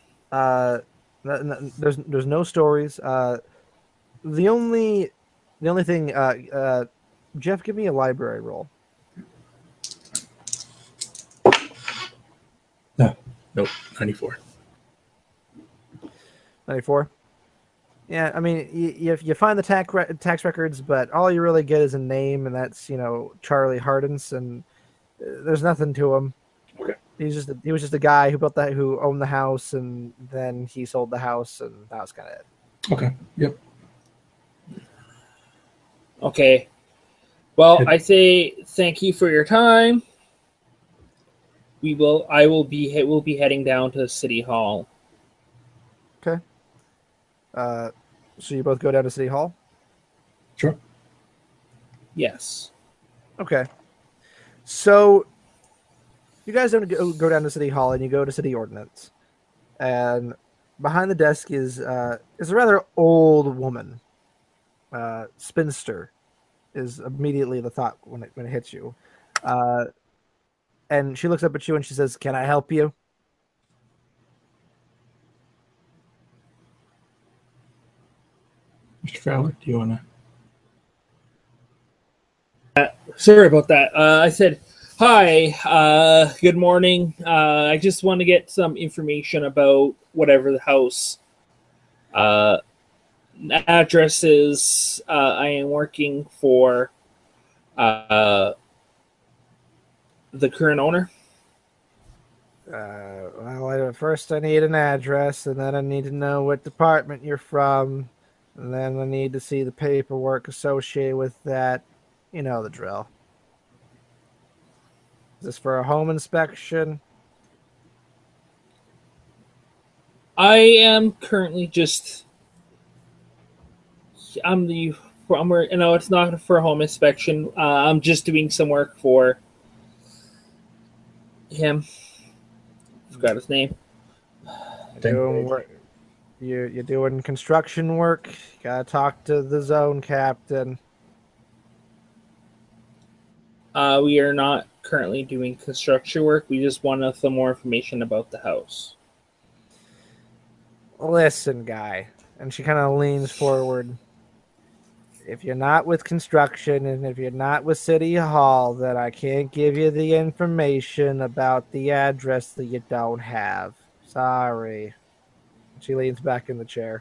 There's no stories. The only thing. Jeff, give me a library roll. Nope, 94. 94. Yeah, I mean, you find the tax records, but all you really get is a name, and that's Charlie Hardens, and there's nothing to him. Okay. He was just a guy who owned the house, and then he sold the house, and that was kind of it. Okay. Yep. Okay. Well, I say thank you for your time. We'll be heading down to City Hall. Okay. So you both go down to City Hall? Sure. Yes. Okay. So you guys don't go down to City Hall, and you go to City Ordinance. And behind the desk is a rather old woman. Spinster is immediately the thought when it hits you. And she looks up at you and she says, "Can I help you?" Mr. Fowler, do you want to... Sorry about that. I said, "Hi, good morning. I just want to get some information about whatever the house address is. I am working for the current owner." Well, first I need an address, and then I need to know what department you're from, and then I need to see the paperwork associated with that. You know the drill. Is this for a home inspection? I am currently I'm the it's not for home inspection. I'm just doing some work for him. Forgot his name. Doing work. You're doing construction work. You gotta talk to the zone captain. We are not currently doing construction work. We just wanted some more information about the house. Listen, guy. And she kind of leans forward. If you're not with construction and if you're not with City Hall, then I can't give you the information about the address that you don't have. Sorry. She leans back in the chair.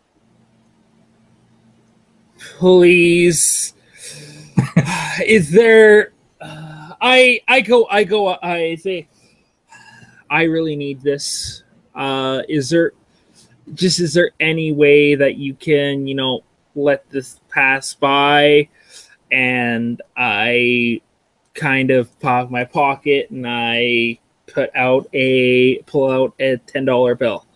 Please. Is there... I say, I really need this. Is there any way that you can, let this pass by? And I kind of pop my pocket and I pull out a $10 bill.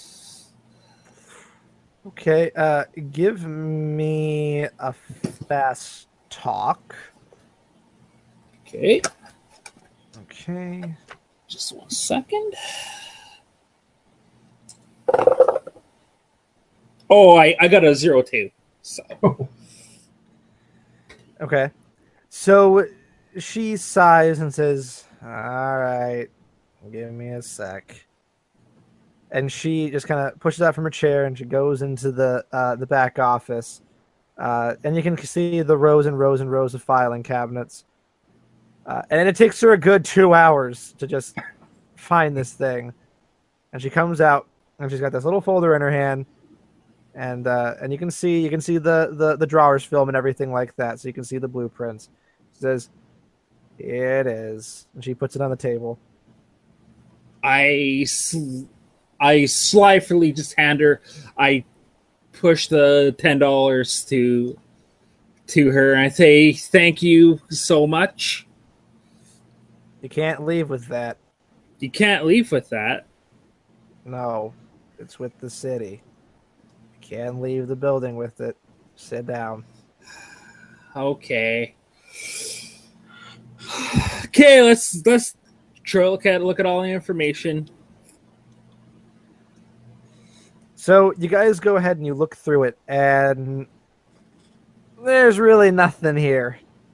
Okay, give me a fast talk. Okay. Okay. Just 1 second. Oh, I got a 02. So. Okay. So she sighs and says, "All right, give me a sec." And she just kind of pushes out from her chair and she goes into the back office. And you can see the rows and rows and rows of filing cabinets. And it takes her a good 2 hours to just find this thing. And she comes out and she's got this little folder in her hand. And you can see the drawers film and everything like that. So you can see the blueprints. She says, "Here it is." And she puts it on the table. I slyly just hand her. I push the $10 to her, and I say, "Thank you so much." You can't leave with that. You can't leave with that. No, it's with the city. You can't leave the building with it. Sit down. Okay. Okay, let's try look at all the information. So you guys go ahead and you look through it, and there's really nothing here.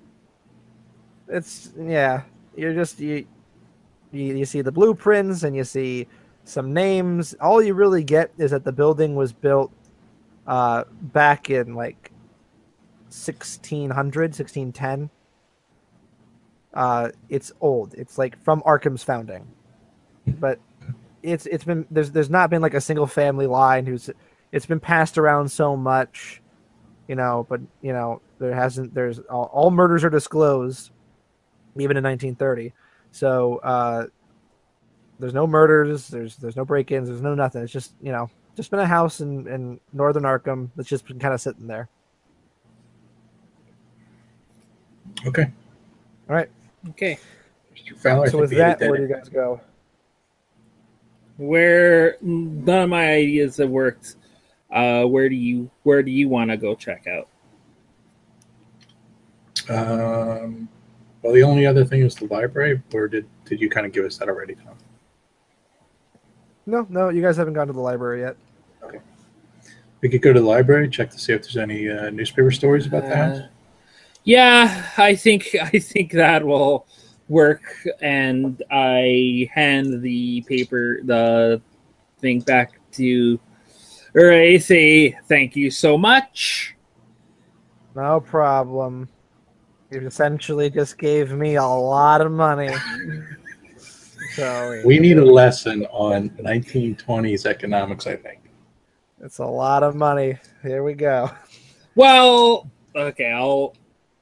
It's you're just you see the blueprints and you see some names. All you really get is that the building was built back in like 1610. It's old. It's like from Arkham's founding, but it's been there's not been like a single family line it's been passed around so much, but there's all murders are disclosed even in 1930. So there's no murders, there's no break-ins, there's no nothing. It's just just been a house in northern Arkham that's just been kind of sitting there. Okay. All right. Okay. So with that, where do you guys go? Where none of my ideas have worked. Where do you want to go check out? Well, the only other thing is the library. Or did you kind of give us that already, Tom? No, you guys haven't gone to the library yet. Okay. We could go to the library, check to see if there's any newspaper stories about the house. Yeah, I think that will work. And I hand the thing back to her. I say, "Thank you so much." No problem. You essentially just gave me a lot of money. So we need a lesson on 1920s economics, I think. It's a lot of money. Here we go. Well, okay, I'll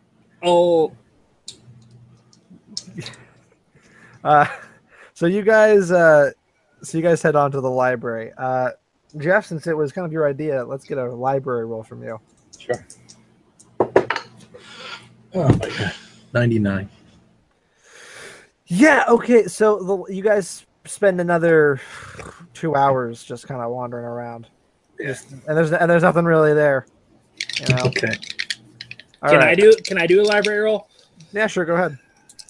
so you guys head on to the library. Jeff, since it was kind of your idea, let's get a library roll from you. Sure. Oh my god. 99. Yeah, okay. So you guys spend another 2 hours just kind of wandering around. Yeah. And there's nothing really there. Okay. All right. Can I do a library roll? Yeah, sure. Go ahead.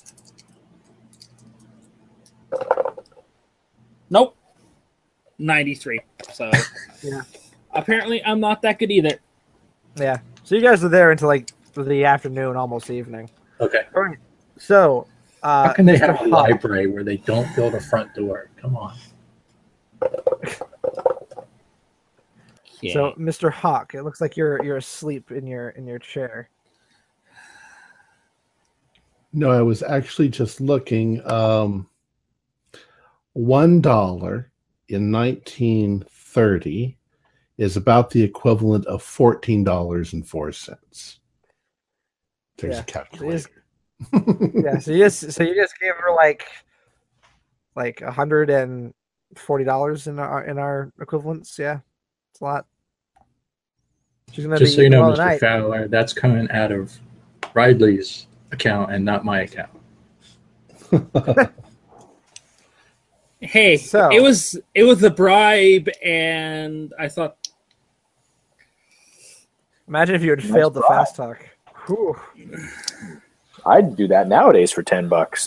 Nope. 93. So Yeah. apparently I'm not that good either. Yeah. So you guys are there until like the afternoon, almost evening. Okay. All right. So, How can they Mr. have a Hawk. library where they don't build a front door? Come on. So, Mr. Hawk, it looks like you're asleep in your chair. No, I was actually just looking. $1 in 1930 is about the equivalent of $14.04. There's a calculator. Yeah, so you just gave her like $140 in our equivalents. Yeah, it's a lot. She's gonna Just be so you know, eating all Mr. night. Fowler, that's coming out of Ridley's account and not my account. Hey, So- it was the bribe, and I thought, Imagine if you had Nice failed the bribe. fast talk. Whew. I'd do that nowadays for $10.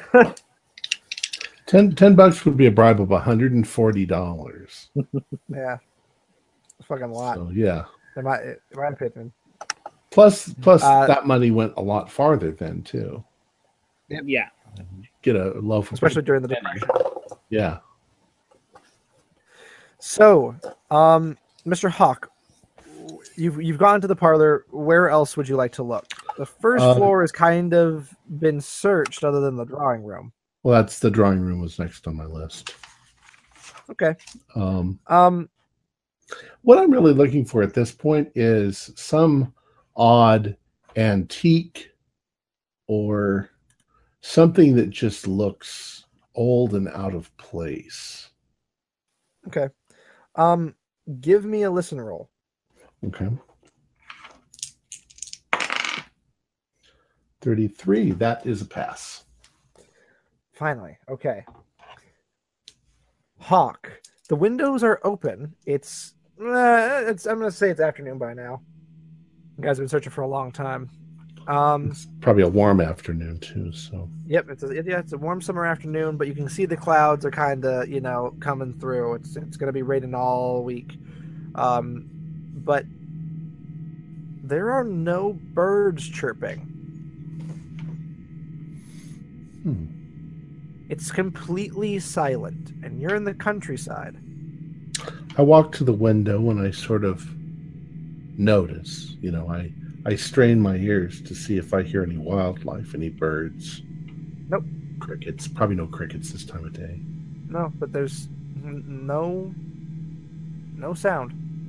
$10 would be a bribe of $140. Yeah, it's fucking a lot. So yeah. In my opinion. Plus Uh, that money went a lot farther then too. yeah. Get a loaf of Especially during the Depression. yeah. So, Mr. Hawk, you've gone to the parlor. Where else would you like to look? The first floor has kind of been searched, other than the drawing room. Well, that's the drawing room was next on my list. Okay. What I'm really looking for at this point is some odd antique or something that just looks old and out of place. Okay. Give me a listen roll. Okay. 33. That is a pass. Finally. Okay. Hawk, the windows are open. It's I'm gonna say it's afternoon by now. You guys have been searching for a long time. It's probably a warm afternoon too. So Yep, it's a warm summer afternoon, but you can see the clouds are kind of coming through. It's going to be raining all week, but there are no birds chirping. It's completely silent, and you're in the countryside. I walk to the window and I sort of notice. I strain my ears to see if I hear any wildlife, any birds. Nope. Crickets. Probably no crickets this time of day. No, but there's no sound.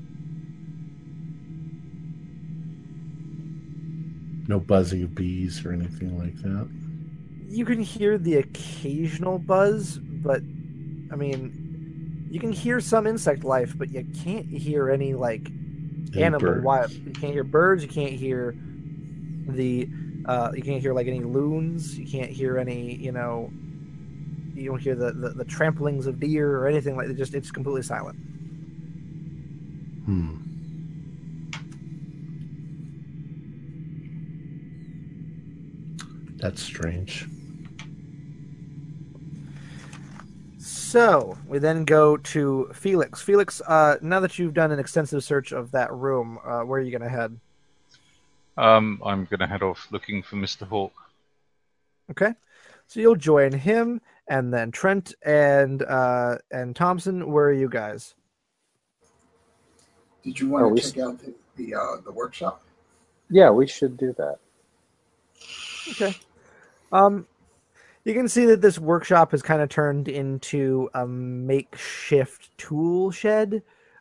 No buzzing of bees or anything like that. You can hear the occasional buzz, but I mean, you can hear some insect life, but you can't hear any animal birds. wild. You can't hear birds. You can't hear you can't hear any loons. You can't hear any you don't hear the tramplings of deer or anything like that. It's completely silent. That's strange. So we then go to Felix. Felix, now that you've done an extensive search of that room, where are you going to head? I'm going to head off looking for Mr. Hawk. Okay, so you'll join him, and then Trent and Thompson. Where are you guys? Did you want to check out the workshop? Yeah, we should do that. Okay. You can see that this workshop has kind of turned into a makeshift tool shed.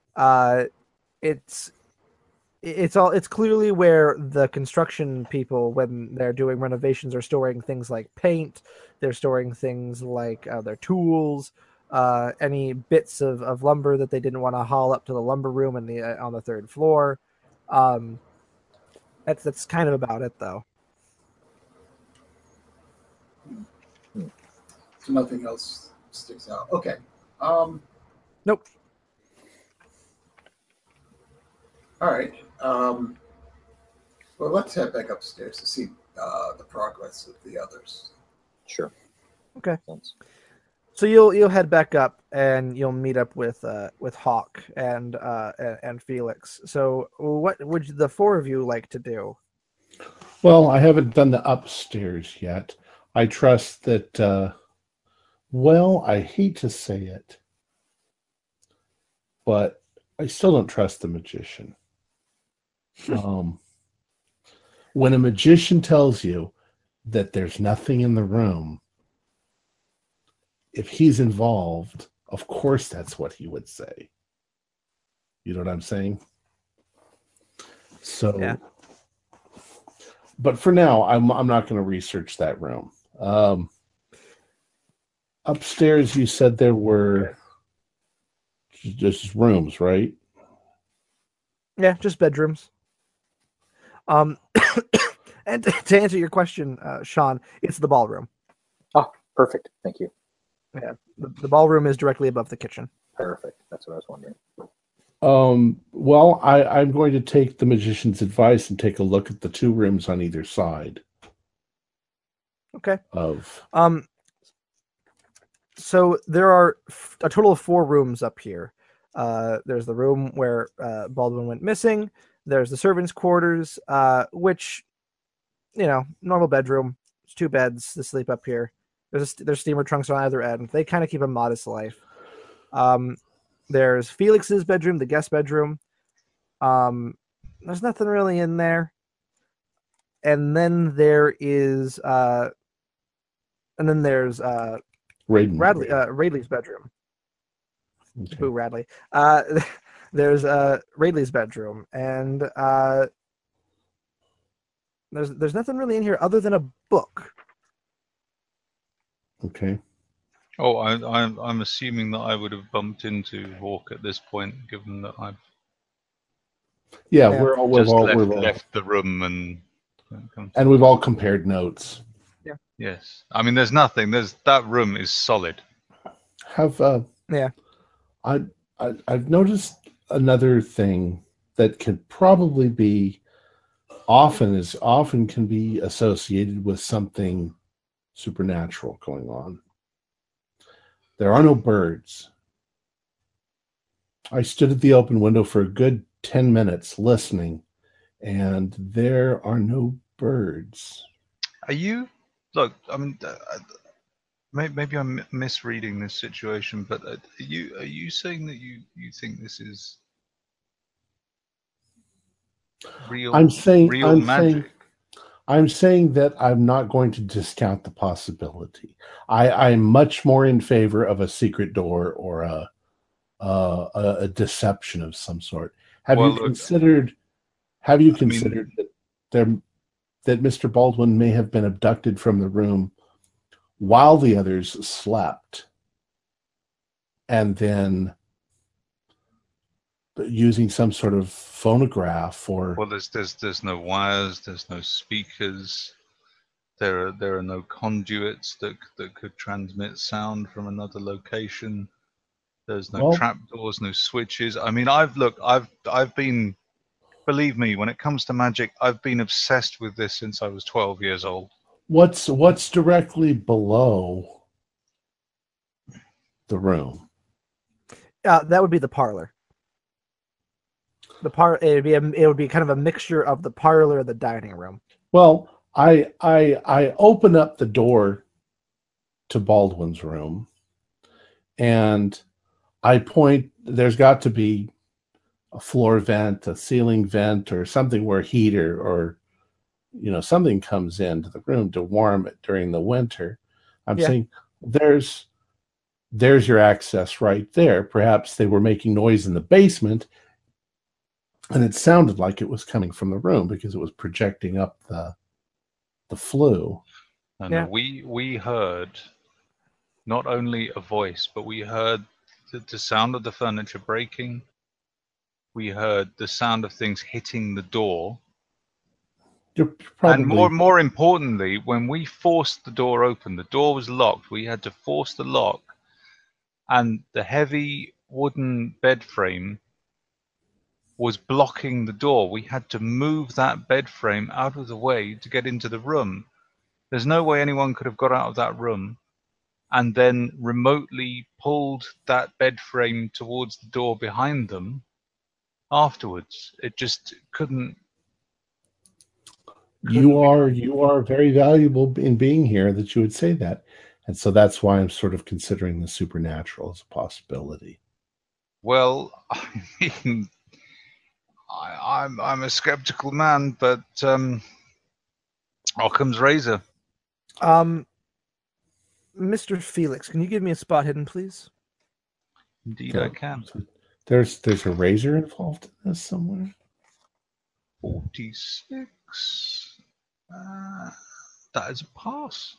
It's clearly where the construction people, when they're doing renovations, are storing things like paint. They're storing things like their tools, any bits of lumber that they didn't want to haul up to the lumber room on the third floor. That's kind of about it, though. So nothing else sticks out. Okay. Nope. All right. Well, let's head back upstairs to see the progress of the others. Sure. Okay. Thanks. So you'll head back up and you'll meet up with Hawk and Felix. So what would the four of you like to do? Well, I haven't done the upstairs yet. I trust that, well, I hate to say it, but I still don't trust the magician. When a magician tells you that there's nothing in the room, if he's involved, of course that's what he would say. You know what I'm saying? So, Yeah. But for now, I'm not going to research that room. Upstairs, you said there were just rooms, right? Yeah, just bedrooms. And to answer your question, Sean, it's the ballroom. Oh, perfect. Thank you. Yeah, the ballroom is directly above the kitchen. Perfect. That's what I was wondering. Well, I'm going to take the magician's advice and take a look at the two rooms on either side. Okay. Of So there are a total of 4 rooms up here. There's the room where Baldwin went missing. There's the servants' quarters, which, normal bedroom. There's 2 beds to sleep up here. There's steamer trunks on either end. They kind of keep a modest life. There's Felix's bedroom, the guest bedroom. There's nothing really in there. And then there's Radley's bedroom. okay. Boo Radley. There's Radley's bedroom, and there's nothing really in here other than a book. Okay. Oh, I'm assuming that I would have bumped into Hawk at this point, given that I've Yeah, Yeah. we're all left the room and we've all compared notes. Yes, I mean there's nothing. That room is solid. Have Yeah. I've noticed another thing that could probably be often can be associated with something supernatural going on. There are no birds. I stood at the open window for a good 10 minutes listening, and there are no birds. Are you? Look, I mean, maybe I'm misreading this situation, but are you saying that you think this is real? I'm saying magic. I'm saying that I'm not going to discount the possibility. I'm much more in favor of a secret door or a deception of some sort. Have you considered that Mr. Baldwin may have been abducted from the room while the others slept, and then using some sort of phonograph or there's no wires, there's no speakers, there are no conduits that could transmit sound from another location. There's no trapdoors, no switches. I mean, I've been, believe me, when it comes to magic, I've been obsessed with this since I was 12 years old. What's directly below the room? That would be the parlor. It would be kind of a mixture of the parlor and the dining room. Well, I open up the door to Baldwin's room, and I point. There's got to be a floor vent, a ceiling vent, or something where heat or something comes into the room to warm it during the winter. I'm saying there's your access right there. Perhaps they were making noise in the basement, and it sounded like it was coming from the room because it was projecting up the flue. And we heard not only a voice, but we heard the sound of the furniture breaking. We heard the sound of things hitting the door. And more importantly, when we forced the door open, the door was locked. We had to force the lock, and the heavy wooden bed frame was blocking the door. We had to move that bed frame out of the way to get into the room. There's no way anyone could have got out of that room and then remotely pulled that bed frame towards the door behind them afterwards. It just couldn't. You are very valuable in being here that you would say that. And so that's why I'm sort of considering the supernatural as a possibility. Well, I mean, I'm a skeptical man, but Occam's razor. Mr. Felix, can you give me a spot hidden, please? Indeed, I can. There's a razor involved in this somewhere. 46. That is a pass.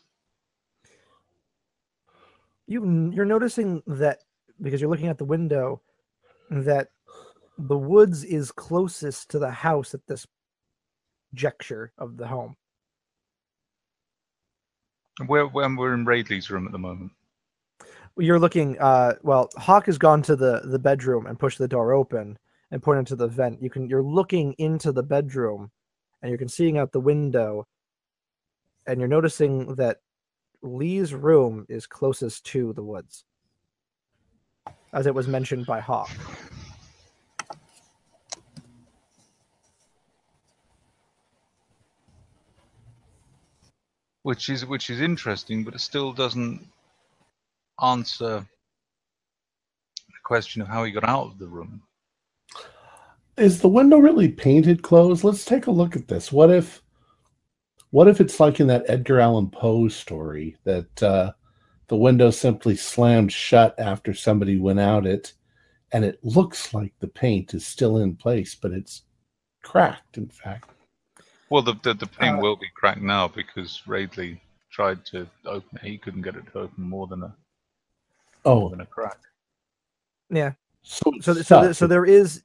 You're noticing that because you're looking at the window, that the woods is closest to the house at this juncture of the home. We're in Radley's room at the moment. You're looking. Well, Hawk has gone to the bedroom and pushed the door open and pointed to the vent. You're looking into the bedroom, and you can seeing out the window, and you're noticing that Lee's room is closest to the woods, as it was mentioned by Hawk. Which is interesting, but it still doesn't answer the question of how he got out of the room. Is the window really painted closed? Let's take a look at this. What if it's like in that Edgar Allan Poe story that the window simply slammed shut after somebody went out it, and it looks like the paint is still in place, but it's cracked, in fact. Well, the paint will be cracked now because Radley tried to open it. He couldn't get it to open more than a crack. Yeah. So there is.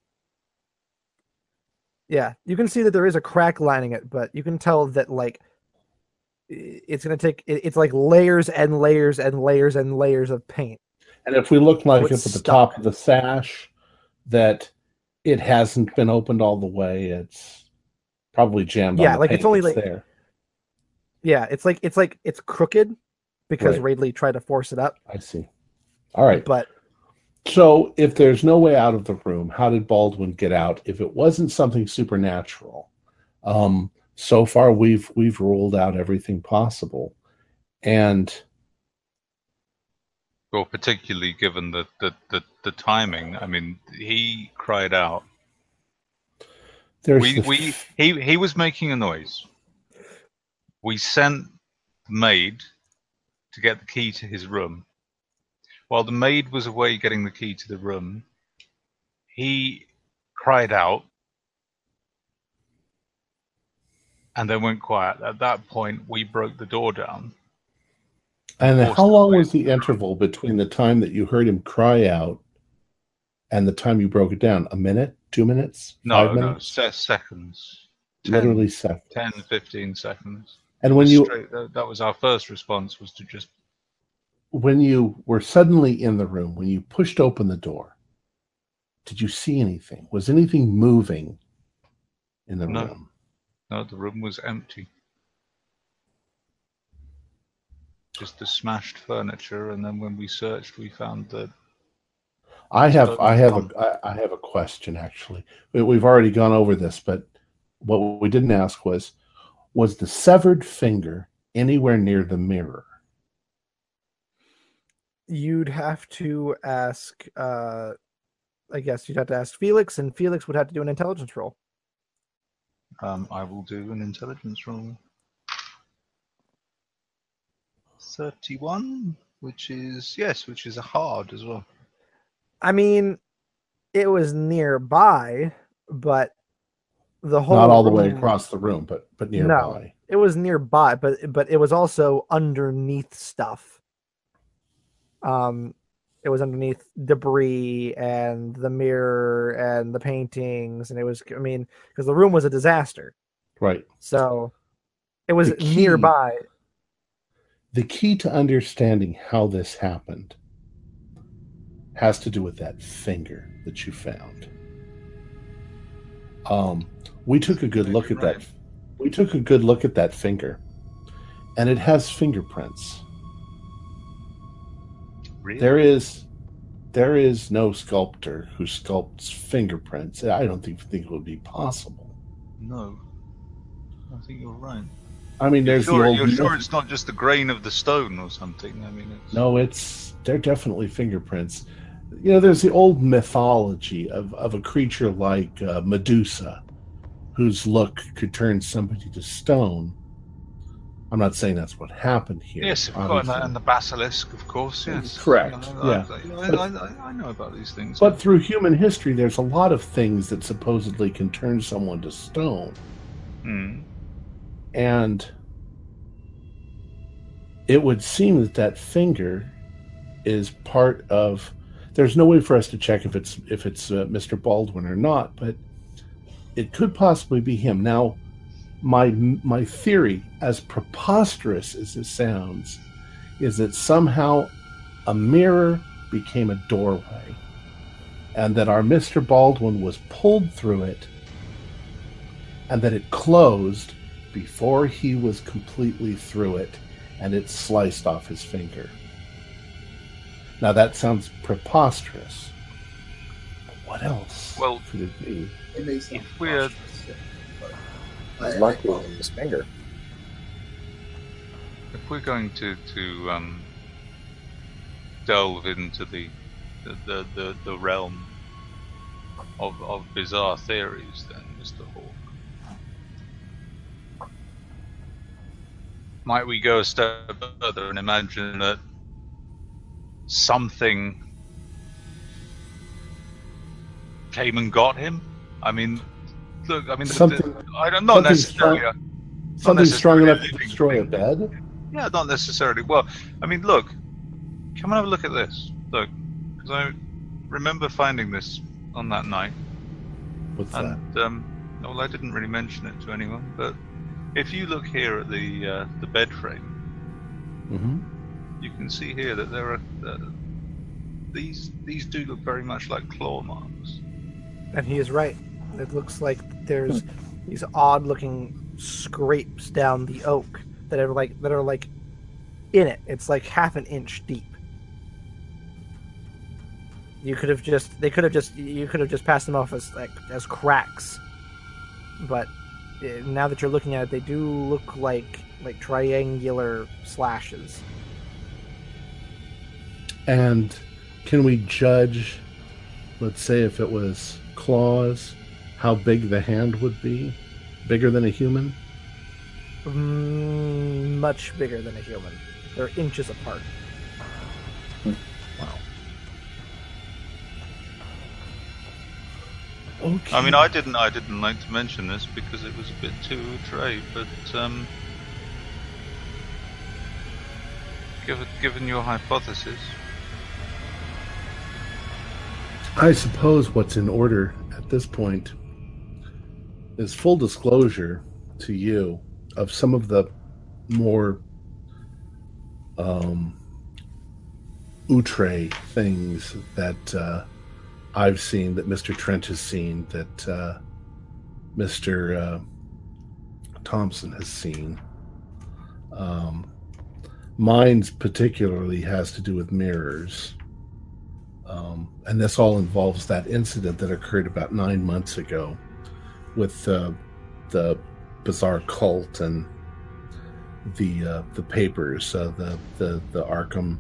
Yeah, you can see that there is a crack lining it, but you can tell that like it's going to take. It's like layers and layers and layers and layers of paint. And if we look like So up it's at the stuck. top of the sash, that it hasn't been opened all the way. It's probably jammed. Yeah, on the like paint it's only that's like there. Yeah, it's crooked because Right. Radley tried to force it up. I see. All right. But So if there's no way out of the room, how did Baldwin get out? If it wasn't something supernatural, so far we've ruled out everything possible, and Well, particularly given the timing. I mean, he cried out. there's He was making a noise. We sent the maid to get the key to his room. While the maid was away getting the key to the room, he cried out and then went quiet. At that point, we broke the door down. and forced how him long away. was the interval between the time that you heard him cry out and the time you broke it down? A minute? 2 minutes? 5 No, minutes? seconds. 10, Literally seconds. 10, 15 seconds. And when you That was our first response, was to just... when you were suddenly in the room, when you pushed open the door, did you see anything? Was anything moving in the No. room? No, the room was empty. Just the smashed furniture, and then when we searched, we found that... I have a question actually. We've already gone over this, but what we didn't ask was the severed finger anywhere near the mirror? you'd have to ask. I guess you'd have to ask Felix, and Felix would have to do an intelligence roll. I will do an intelligence roll. 31, which is a hard as well. I mean, it was nearby, but the whole Not all the way room- across the room, but nearby. It was nearby, but it was also underneath stuff. It was underneath debris and the mirror and the paintings, and it was, I mean, because the room was a disaster. Right. So it was The key- nearby. The key to understanding how this happened has to do with that finger that you found. We took a good look at that. We took a good look at that finger, and it has fingerprints. Really? There is no sculptor who sculpts fingerprints. I don't think it would be possible. No, I think you're right. I mean, there's You're the old. sure it's not just the grain of the stone or something? I mean, they're definitely fingerprints. You know, there's the old mythology of a creature like Medusa, whose look could turn somebody to stone. I'm not saying that's what happened here. Yes, of course, and the basilisk, of course. Yes, correct. I know about these things. But through human history, there's a lot of things that supposedly can turn someone to stone. And it would seem that finger is part of. There's no way for us to check if it's Mr. Baldwin or not, but it could possibly be him. Now, my theory, as preposterous as it sounds, is that somehow a mirror became a doorway, and that our Mr. Baldwin was pulled through it, and that it closed before he was completely through it, and it sliced off his finger. Now that sounds preposterous. But what else could it be? It may sound If we're He's lucky with his finger. If we're going to delve into the realm of bizarre theories, then, Mr. Hawke, might we go a step further and imagine that something came and got him? I mean, look, I mean, I don't know necessarily. Something strong enough to destroy a bed? Yeah, not necessarily. Well, I mean, look, come and have a look at this. Look, because I remember finding this on that night. What's that? Well, I didn't really mention it to anyone, but if you look here at the bed frame, you can see here that there are these do look very much like claw marks. And he is right. It looks like there's these odd-looking scrapes down the oak that are like in it. It's like half an inch deep. You could have just passed them off as cracks, but now that you're looking at it, they do look like triangular slashes. And can we judge, let's say if it was claws, how big the hand would be? Bigger than a human? Much bigger than a human. They're inches apart. Wow. Okay. I mean, I didn't like to mention this because it was a bit too outre, but given your hypothesis, I suppose what's in order at this point is full disclosure to you of some of the more outre things that I've seen, that Mr. Trent has seen, that Mr. Thompson has seen. Mine's particularly has to do with mirrors. And this all involves that incident that occurred about 9 months ago with the bizarre cult and the papers, the Arkham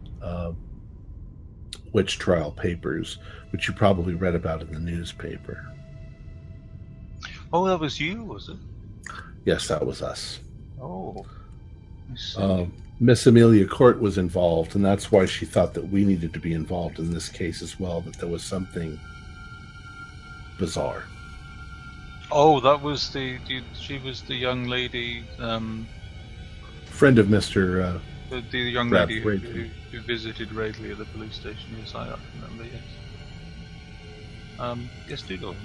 witch trial papers, which you probably read about in the newspaper. Oh, that was you, was it? Yes, that was us. Oh, I see. Miss Amelia Court was involved, and that's why she thought that we needed to be involved in this case as well, that there was something bizarre. Oh, that was she was the young lady, friend of Mr. the young Brad lady Radley. who visited Radley at the police station. Yes, I remember. Yes. Yes, do go on.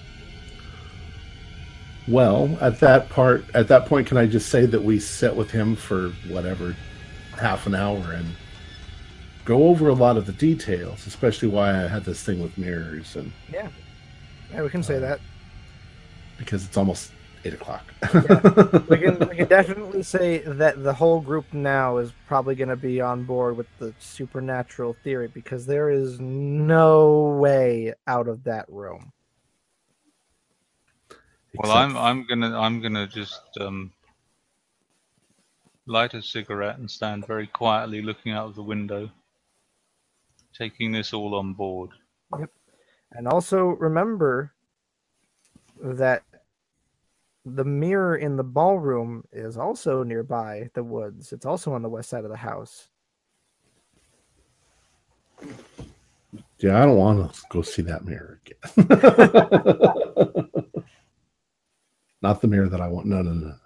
Well, at that point, can I just say that we sat with him for whatever, half an hour, and go over a lot of the details, especially why I had this thing with mirrors and Yeah, we can say that. because it's almost 8 o'clock. Yeah. We can definitely say that the whole group now is probably going to be on board with the supernatural theory, because there is no way out of that room. Well, I'm gonna just light a cigarette and stand very quietly looking out of the window, taking this all on board. Yep. And also remember that the mirror in the ballroom is also nearby the woods. It's also on the west side of the house. Yeah, I don't want to go see that mirror again. Not the mirror that I want. No.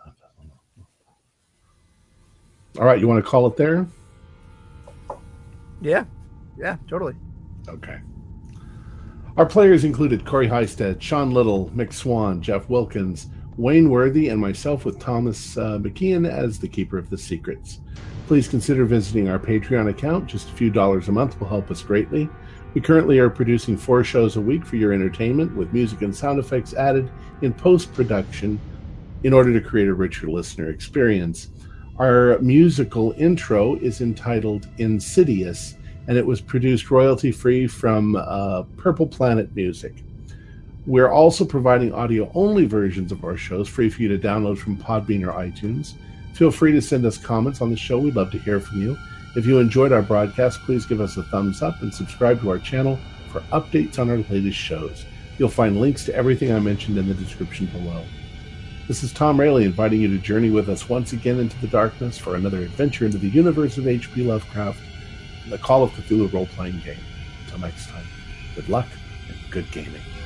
All right, you want to call it there? Yeah, totally. Okay. Our players included Corey Heisted, Sean Little, Mick Swan, Jeff Wilkins, Wayne Worthy, and myself with Thomas McKeon as the Keeper of the Secrets. Please consider visiting our Patreon account. Just a few dollars a month will help us greatly. We currently are producing 4 shows a week for your entertainment, with music and sound effects added in post-production in order to create a richer listener experience. Our musical intro is entitled Insidious, and it was produced royalty-free from Purple Planet Music. We're also providing audio-only versions of our shows free for you to download from Podbean or iTunes. Feel free to send us comments on the show. We'd love to hear from you. If you enjoyed our broadcast, please give us a thumbs up and subscribe to our channel for updates on our latest shows. You'll find links to everything I mentioned in the description below. This is Tom Rayleigh inviting you to journey with us once again into the darkness for another adventure into the universe of H.P. Lovecraft, the Call of Cthulhu role-playing game. Until next time, good luck and good gaming.